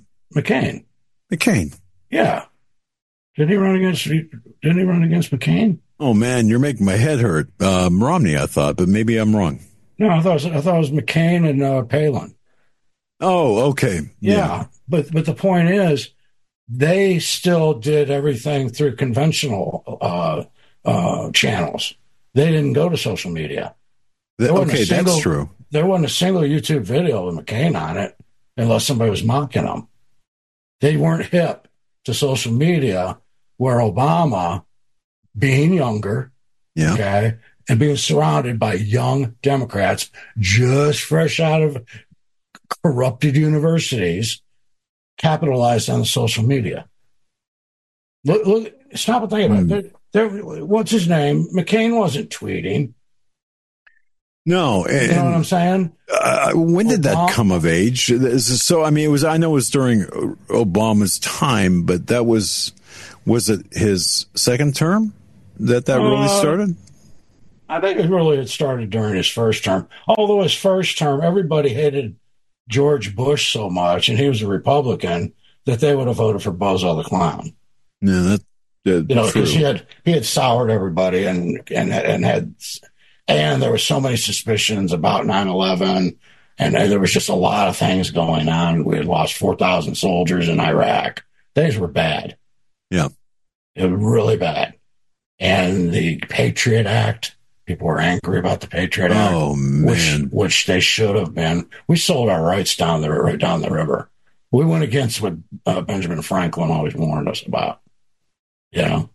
Yeah. Didn't he run against McCain? Oh man, you're making my head hurt. Romney, I thought, but maybe I'm wrong. No, I thought it was McCain and Palin. Oh, okay. Yeah. But the point is, they still did everything through conventional channels. They didn't go to social media. That's true. There wasn't a single YouTube video with McCain on it unless somebody was mocking him. They weren't hip to social media where Obama, being younger, okay, and being surrounded by young Democrats just fresh out of corrupted universities, capitalized on the social media. Look, stop and think about it. What's his name? McCain wasn't tweeting. No, you know what I'm saying? When did that come of age? So, I mean, I know it was during Obama's time, but was it his second term that really started? I think it really had started during his first term. Although his first term, everybody hated George Bush so much, and he was a Republican, that they would have voted for Bozo the Clown. Yeah, because he had soured everybody, and there was so many suspicions about 9/11, and there was just a lot of things going on. We had lost 4,000 soldiers in Iraq. Things were bad. Yeah, it was really bad. And the Patriot Act, people were angry about the Patriot Act. Oh man, which they should have been. We sold our rights right down the river. We went against what Benjamin Franklin always warned us about. Yeah.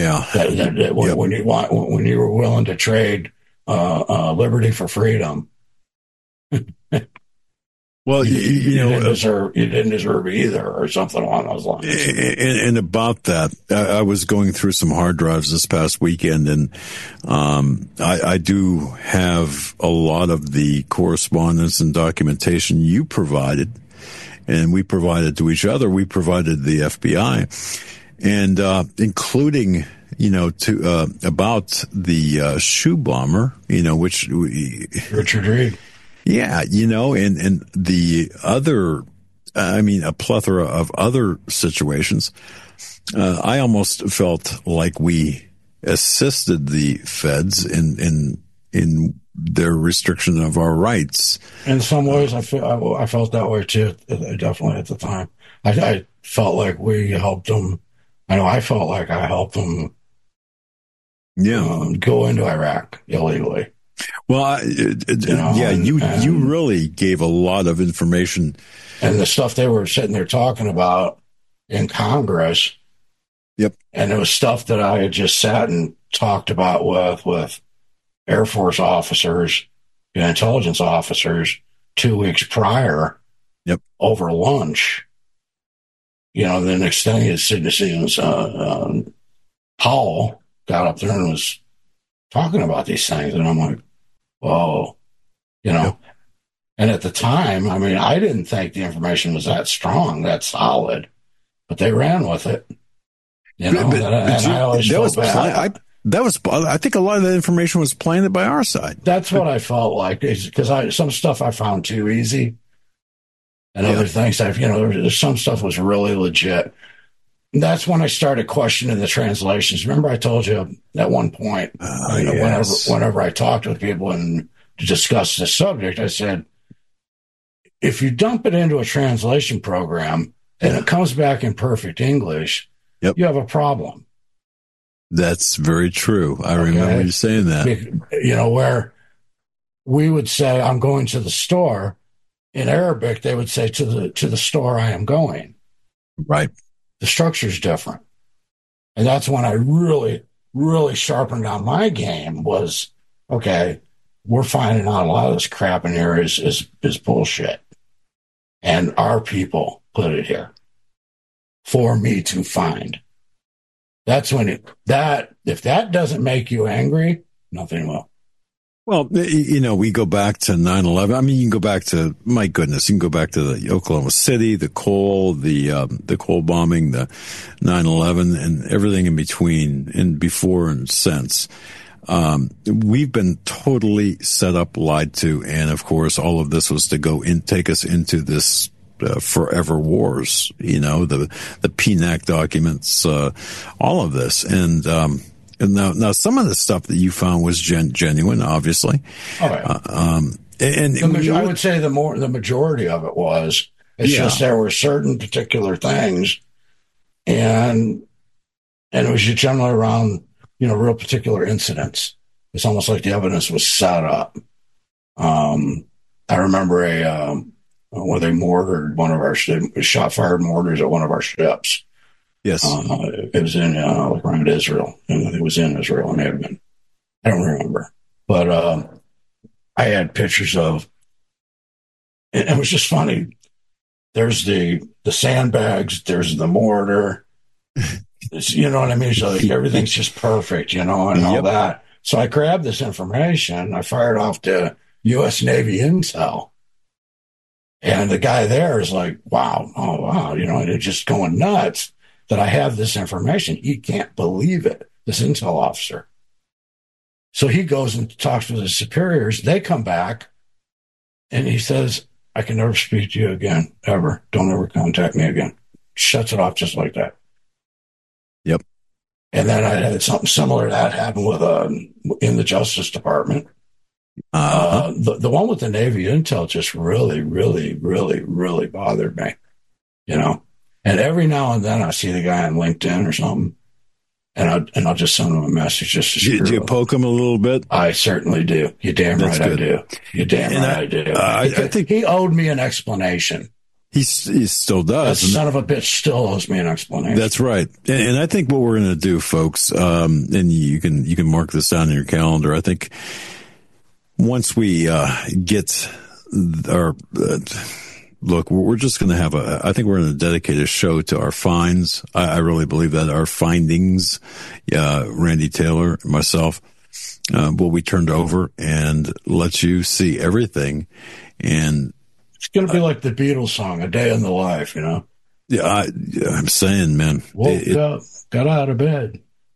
When you were willing to trade liberty for freedom. Well, you didn't deserve either, or something along those lines. And about that, I was going through some hard drives this past weekend, and I do have a lot of the correspondence and documentation you provided, and we provided to each other. We provided the FBI, and including about the shoe bomber, which Richard Reed. Yeah, and the other, a plethora of other situations. I almost felt like we assisted the feds in their restriction of our rights. In some ways, I felt that way too. Definitely at the time, I felt like we helped them. I know I felt like I helped them. Yeah, go into Iraq illegally. Well, you really gave a lot of information. And the stuff they were sitting there talking about in Congress. Yep. And it was stuff that I had just sat and talked about with Air Force officers and intelligence officers 2 weeks prior. Yep. Over lunch. The next thing is Powell got up there and was talking about these things, and I'm like, whoa, Yep. And at the time, I didn't think the information was that strong, that solid, but they ran with it. I think a lot of that information was planted by our side. That's what I felt like, because some stuff I found too easy, and other things there's some stuff was really legit. That's when I started questioning the translations. Remember, I told you at one point, whenever I talked with people and discussed this subject, I said, if you dump it into a translation program and it comes back in perfect English, you have a problem. That's very true. I remember you saying that. Where we would say, I'm going to the store. In Arabic, they would say, to the store I am going. Right. The structure's different. And that's when I really, really sharpened on my game was, okay, we're finding out a lot of this crap in here is bullshit. And our people put it here for me to find. That's when if that doesn't make you angry, nothing will. Well, we go back to 9/11. You can go back to, my goodness, you can go back to the Oklahoma City, the coal bombing, the 9/11, and everything in between, and before and since. We've been totally set up, lied to, and of course, all of this was to take us into this forever wars. The PNAC documents, all of this, and now some of the stuff that you found was genuine, obviously. Oh, yeah. I would say the majority of it was. It's just there were certain particular things, and it was generally around real particular incidents. It's almost like the evidence was set up. I remember where they mortared one of our fired mortars at one of our ships. Yes. It was in around Israel. It was in Israel, it may have been. I don't remember. But I had pictures of, and it was just funny. There's the sandbags, there's the mortar. You know what I mean? So everything's just perfect, and all that. So I grabbed this information. I fired off to U.S. Navy Intel. And the guy there is like, wow, and it's just going nuts that I have this information. He can't believe it, this intel officer. So he goes and talks with his superiors. They come back, and he says, I can never speak to you again, ever. Don't ever contact me again. Shuts it off just like that. Yep. And then I had something similar to that happen with in the Justice Department. The one with the Navy intel just really, really, really, really bothered me, you know. And every now and then I see the guy on LinkedIn or something, and I'll just send him a message just to do you poke him a little bit? I certainly do. You're damn right I do. You're damn right I do. I think he owed me an explanation. He still does. That son of a bitch still owes me an explanation. That's right. And I think what we're going to do, folks, and you can mark this down in your calendar. I think once we get our look, we're just going to have I think we're going to dedicate a show to our finds. I really believe that our findings, Randy Taylor, myself, will be turned over and let you see everything. And it's going to be like the Beatles song, A Day in the Life, you know? Yeah, I'm saying, man. Woke up, got out of bed.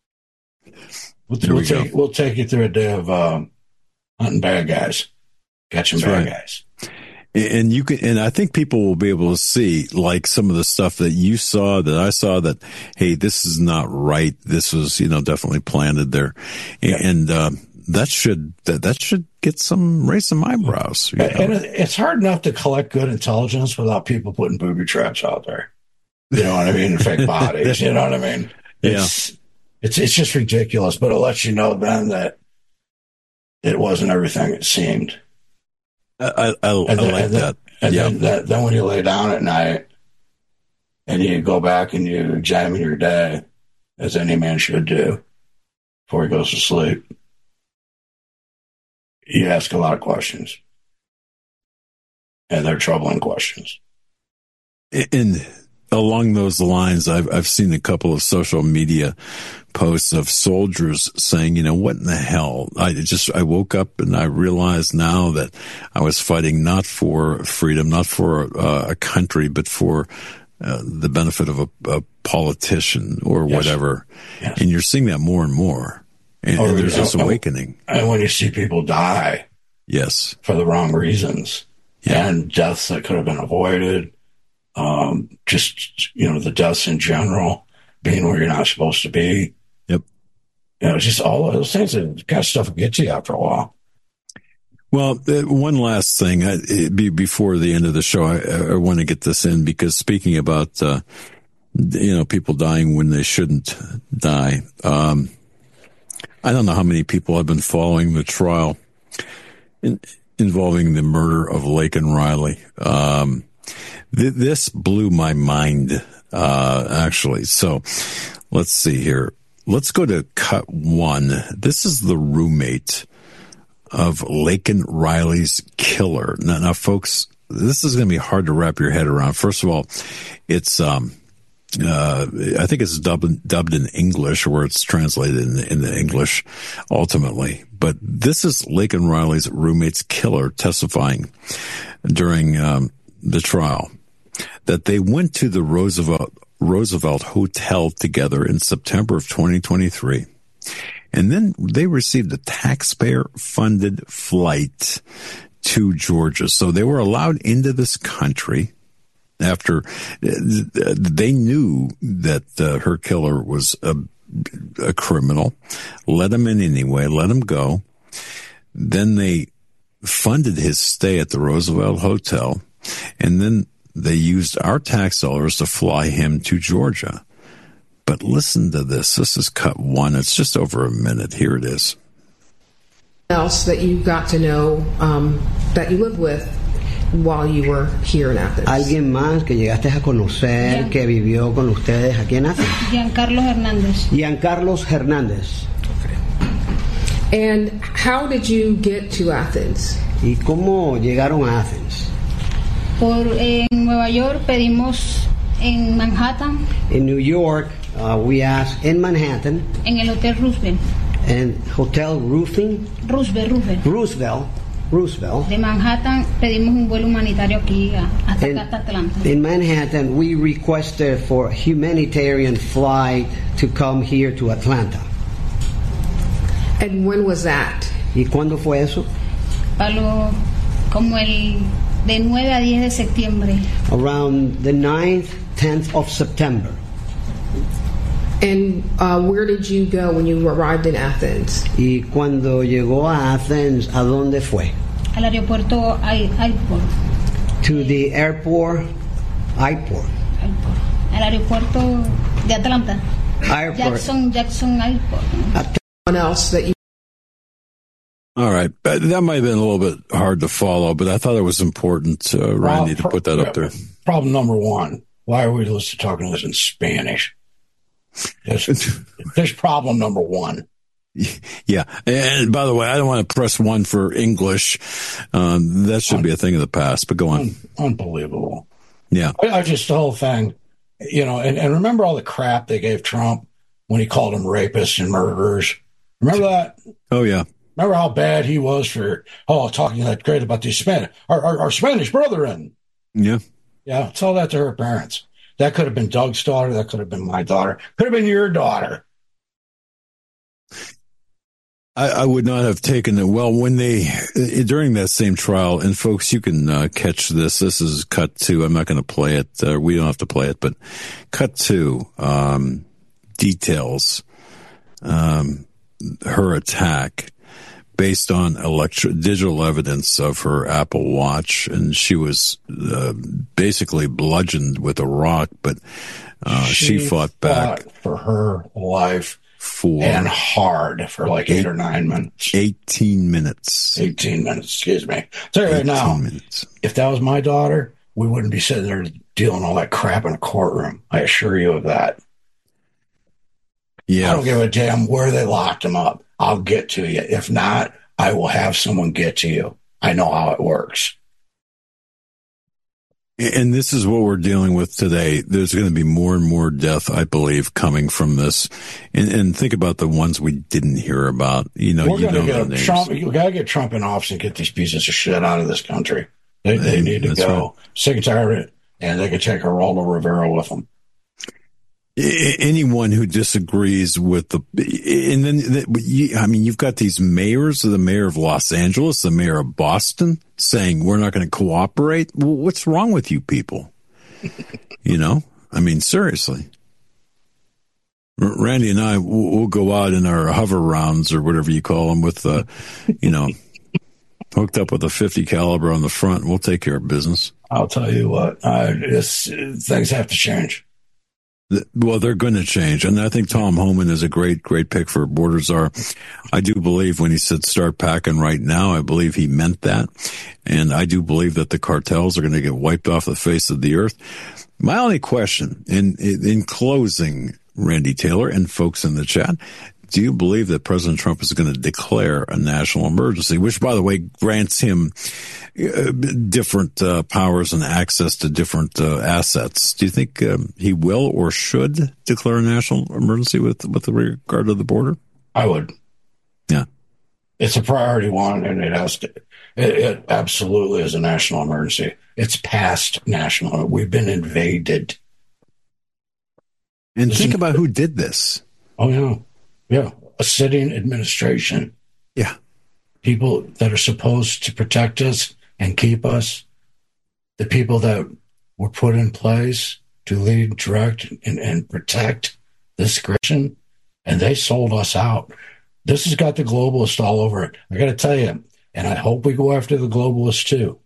We'll take you through a day of hunting bad guys, catching bad guys. And you can, and I think people will be able to see, like, some of the stuff that you saw, that I saw, that, hey, this is not right. This was, definitely planted there. Yeah. And, that should raise some eyebrows. And it's hard enough to collect good intelligence without people putting booby traps out there. You know what I mean? Fake bodies. You know what I mean? It's just ridiculous. But it lets you know then that it wasn't everything it seemed. I like that. And then when you lay down at night and you go back and you examine your day, as any man should do before he goes to sleep, you ask a lot of questions. And they're troubling questions. And along those lines, I've seen a couple of social media posts of soldiers saying, what in the hell? I woke up and I realized now that I was fighting not for freedom, not for a country, but for the benefit of a politician or whatever. Yes. And you're seeing that more and more. And there's this awakening. And when you see people die. Yes. For the wrong reasons. Yeah. And deaths that could have been avoided. The deaths in general, being where you're not supposed to be. Yep. Just all of those things, that kind of stuff will get you after a while. Well, one last thing before the end of the show, I want to get this in, because speaking about, people dying when they shouldn't die. I don't know how many people have been following the trial involving the murder of Laken Riley. This blew my mind, actually. So let's see here. Let's go to cut 1. This is the roommate of Laken Riley's killer. Now, folks, this is going to be hard to wrap your head around. First of all, it's, I think it's dubbed in English, or it's translated in the English ultimately. But this is Laken Riley's roommate's killer testifying during the trial that they went to the Roosevelt Hotel together in September of 2023. And then they received a taxpayer-funded flight to Georgia. So they were allowed into this country after they knew that her killer was a criminal. Let him in anyway, let him go. Then they funded his stay at the Roosevelt Hotel, and then they used our tax dollars to fly him to Georgia. But listen to this. This is cut 1. It's just over a minute. Here it is. Else that you got to know that you lived with while you were here in Athens? ¿Alguien más que llegaste a conocer que vivió con ustedes aquí en Athens? Giancarlo Hernández. Giancarlos Hernández. Okay. And how did you get to Athens? ¿Y cómo llegaron a Athens? En Nueva York pedimos en Manhattan. In New York, we asked in Manhattan. En el Hotel Roosevelt. And Hotel Roosevelt. De Manhattan pedimos un vuelo humanitario aquí hasta Atlanta. In Manhattan, we requested for a humanitarian flight to come here to Atlanta. And when was that? ¿Y cuándo fue eso? Como el de 9 a 10 de septiembre. Around the 9th, 10th of September. And where did you go when you arrived in Athens? Y cuando llegó a Athens, ¿a dónde fue? Al aeropuerto Airport. To the airport. Al aeropuerto de Atlanta. Airport. Jackson Airport. Someone else that you. All right. That might have been a little bit hard to follow, but I thought it was important, Randy, to put that up there. Problem number one. Why are we talking this in Spanish? There's problem number one. Yeah. And by the way, I don't want to press one for English. That should be a thing of the past, but go on. Unbelievable. Yeah. I just, the whole thing, and remember all the crap they gave Trump when he called them rapists and murderers? Remember that? Oh, yeah. Remember how bad he was for, talking that great about these Spanish, our Spanish brethren. Yeah. Yeah. Tell that to her parents. That could have been Doug's daughter. That could have been my daughter. Could have been your daughter. I would not have taken it. Well, when during that same trial, and folks, you can catch this. This is cut to, I'm not going to play it. We don't have to play it, but cut to details, her attack based on digital evidence of her Apple Watch. And she was basically bludgeoned with a rock, but she fought back for her life. And hard for like 8 or 9 minutes. 18 minutes. 18 minutes, excuse me. Tell you right now, if that was my daughter, we wouldn't be sitting there dealing all that crap in a courtroom. I assure you of that. Yeah. I don't give a damn where they locked him up. I'll get to you. If not, I will have someone get to you. I know how it works. And this is what we're dealing with today. There's going to be more and more death, I believe, coming from this. And think about the ones we didn't hear about. We're going to get Trump. You got to get Trump in office and get these pieces of shit out of this country. They need to go. Right. Sick and tired of it. And they can take Geraldo Rivera with them. Anyone who disagrees with you've got these mayors, the mayor of Los Angeles, the mayor of Boston, saying we're not going to cooperate. Well, what's wrong with you people? Seriously. Randy and I will go out in our hover rounds or whatever you call them with, hooked up with a 50 caliber on the front. We'll take care of business. I'll tell you what, things have to change. Well, they're going to change. And I think Tom Homan is a great, great pick for border czar. I do believe when he said start packing right now, I believe he meant that. And I do believe that the cartels are going to get wiped off the face of the earth. My only question in closing, Randy Taylor and folks in the chat, do you believe that President Trump is going to declare a national emergency, which, by the way, grants him different powers and access to different assets? Do you think he will or should declare a national emergency with regard to the border? I would. Yeah. It's a priority one, and it absolutely is a national emergency. It's past national. We've been invaded. And think about who did this. Oh, yeah. Yeah, a sitting administration. Yeah. People that are supposed to protect us and keep us. The people that were put in place to lead, direct, and protect this nation, and they sold us out. This has got the globalists all over it. I got to tell you, and I hope we go after the globalists too.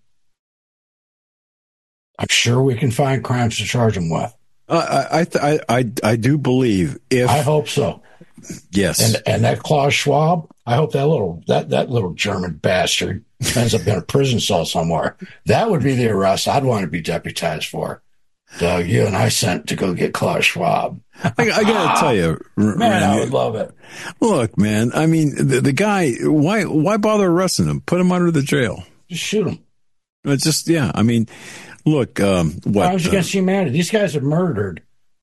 I'm sure we can find crimes to charge them with. I do believe if I hope so. Yes, and that Klaus Schwab, I hope that little German bastard ends up in a prison cell somewhere. That would be the arrest I'd want to be deputized for. Doug, you and I sent to go get Klaus Schwab. I got to tell you, man, I would love it. Look, man, the guy, why bother arresting him? Put him under the jail. Just shoot him. It's just, yeah. Look, crimes against humanity. These guys have murdered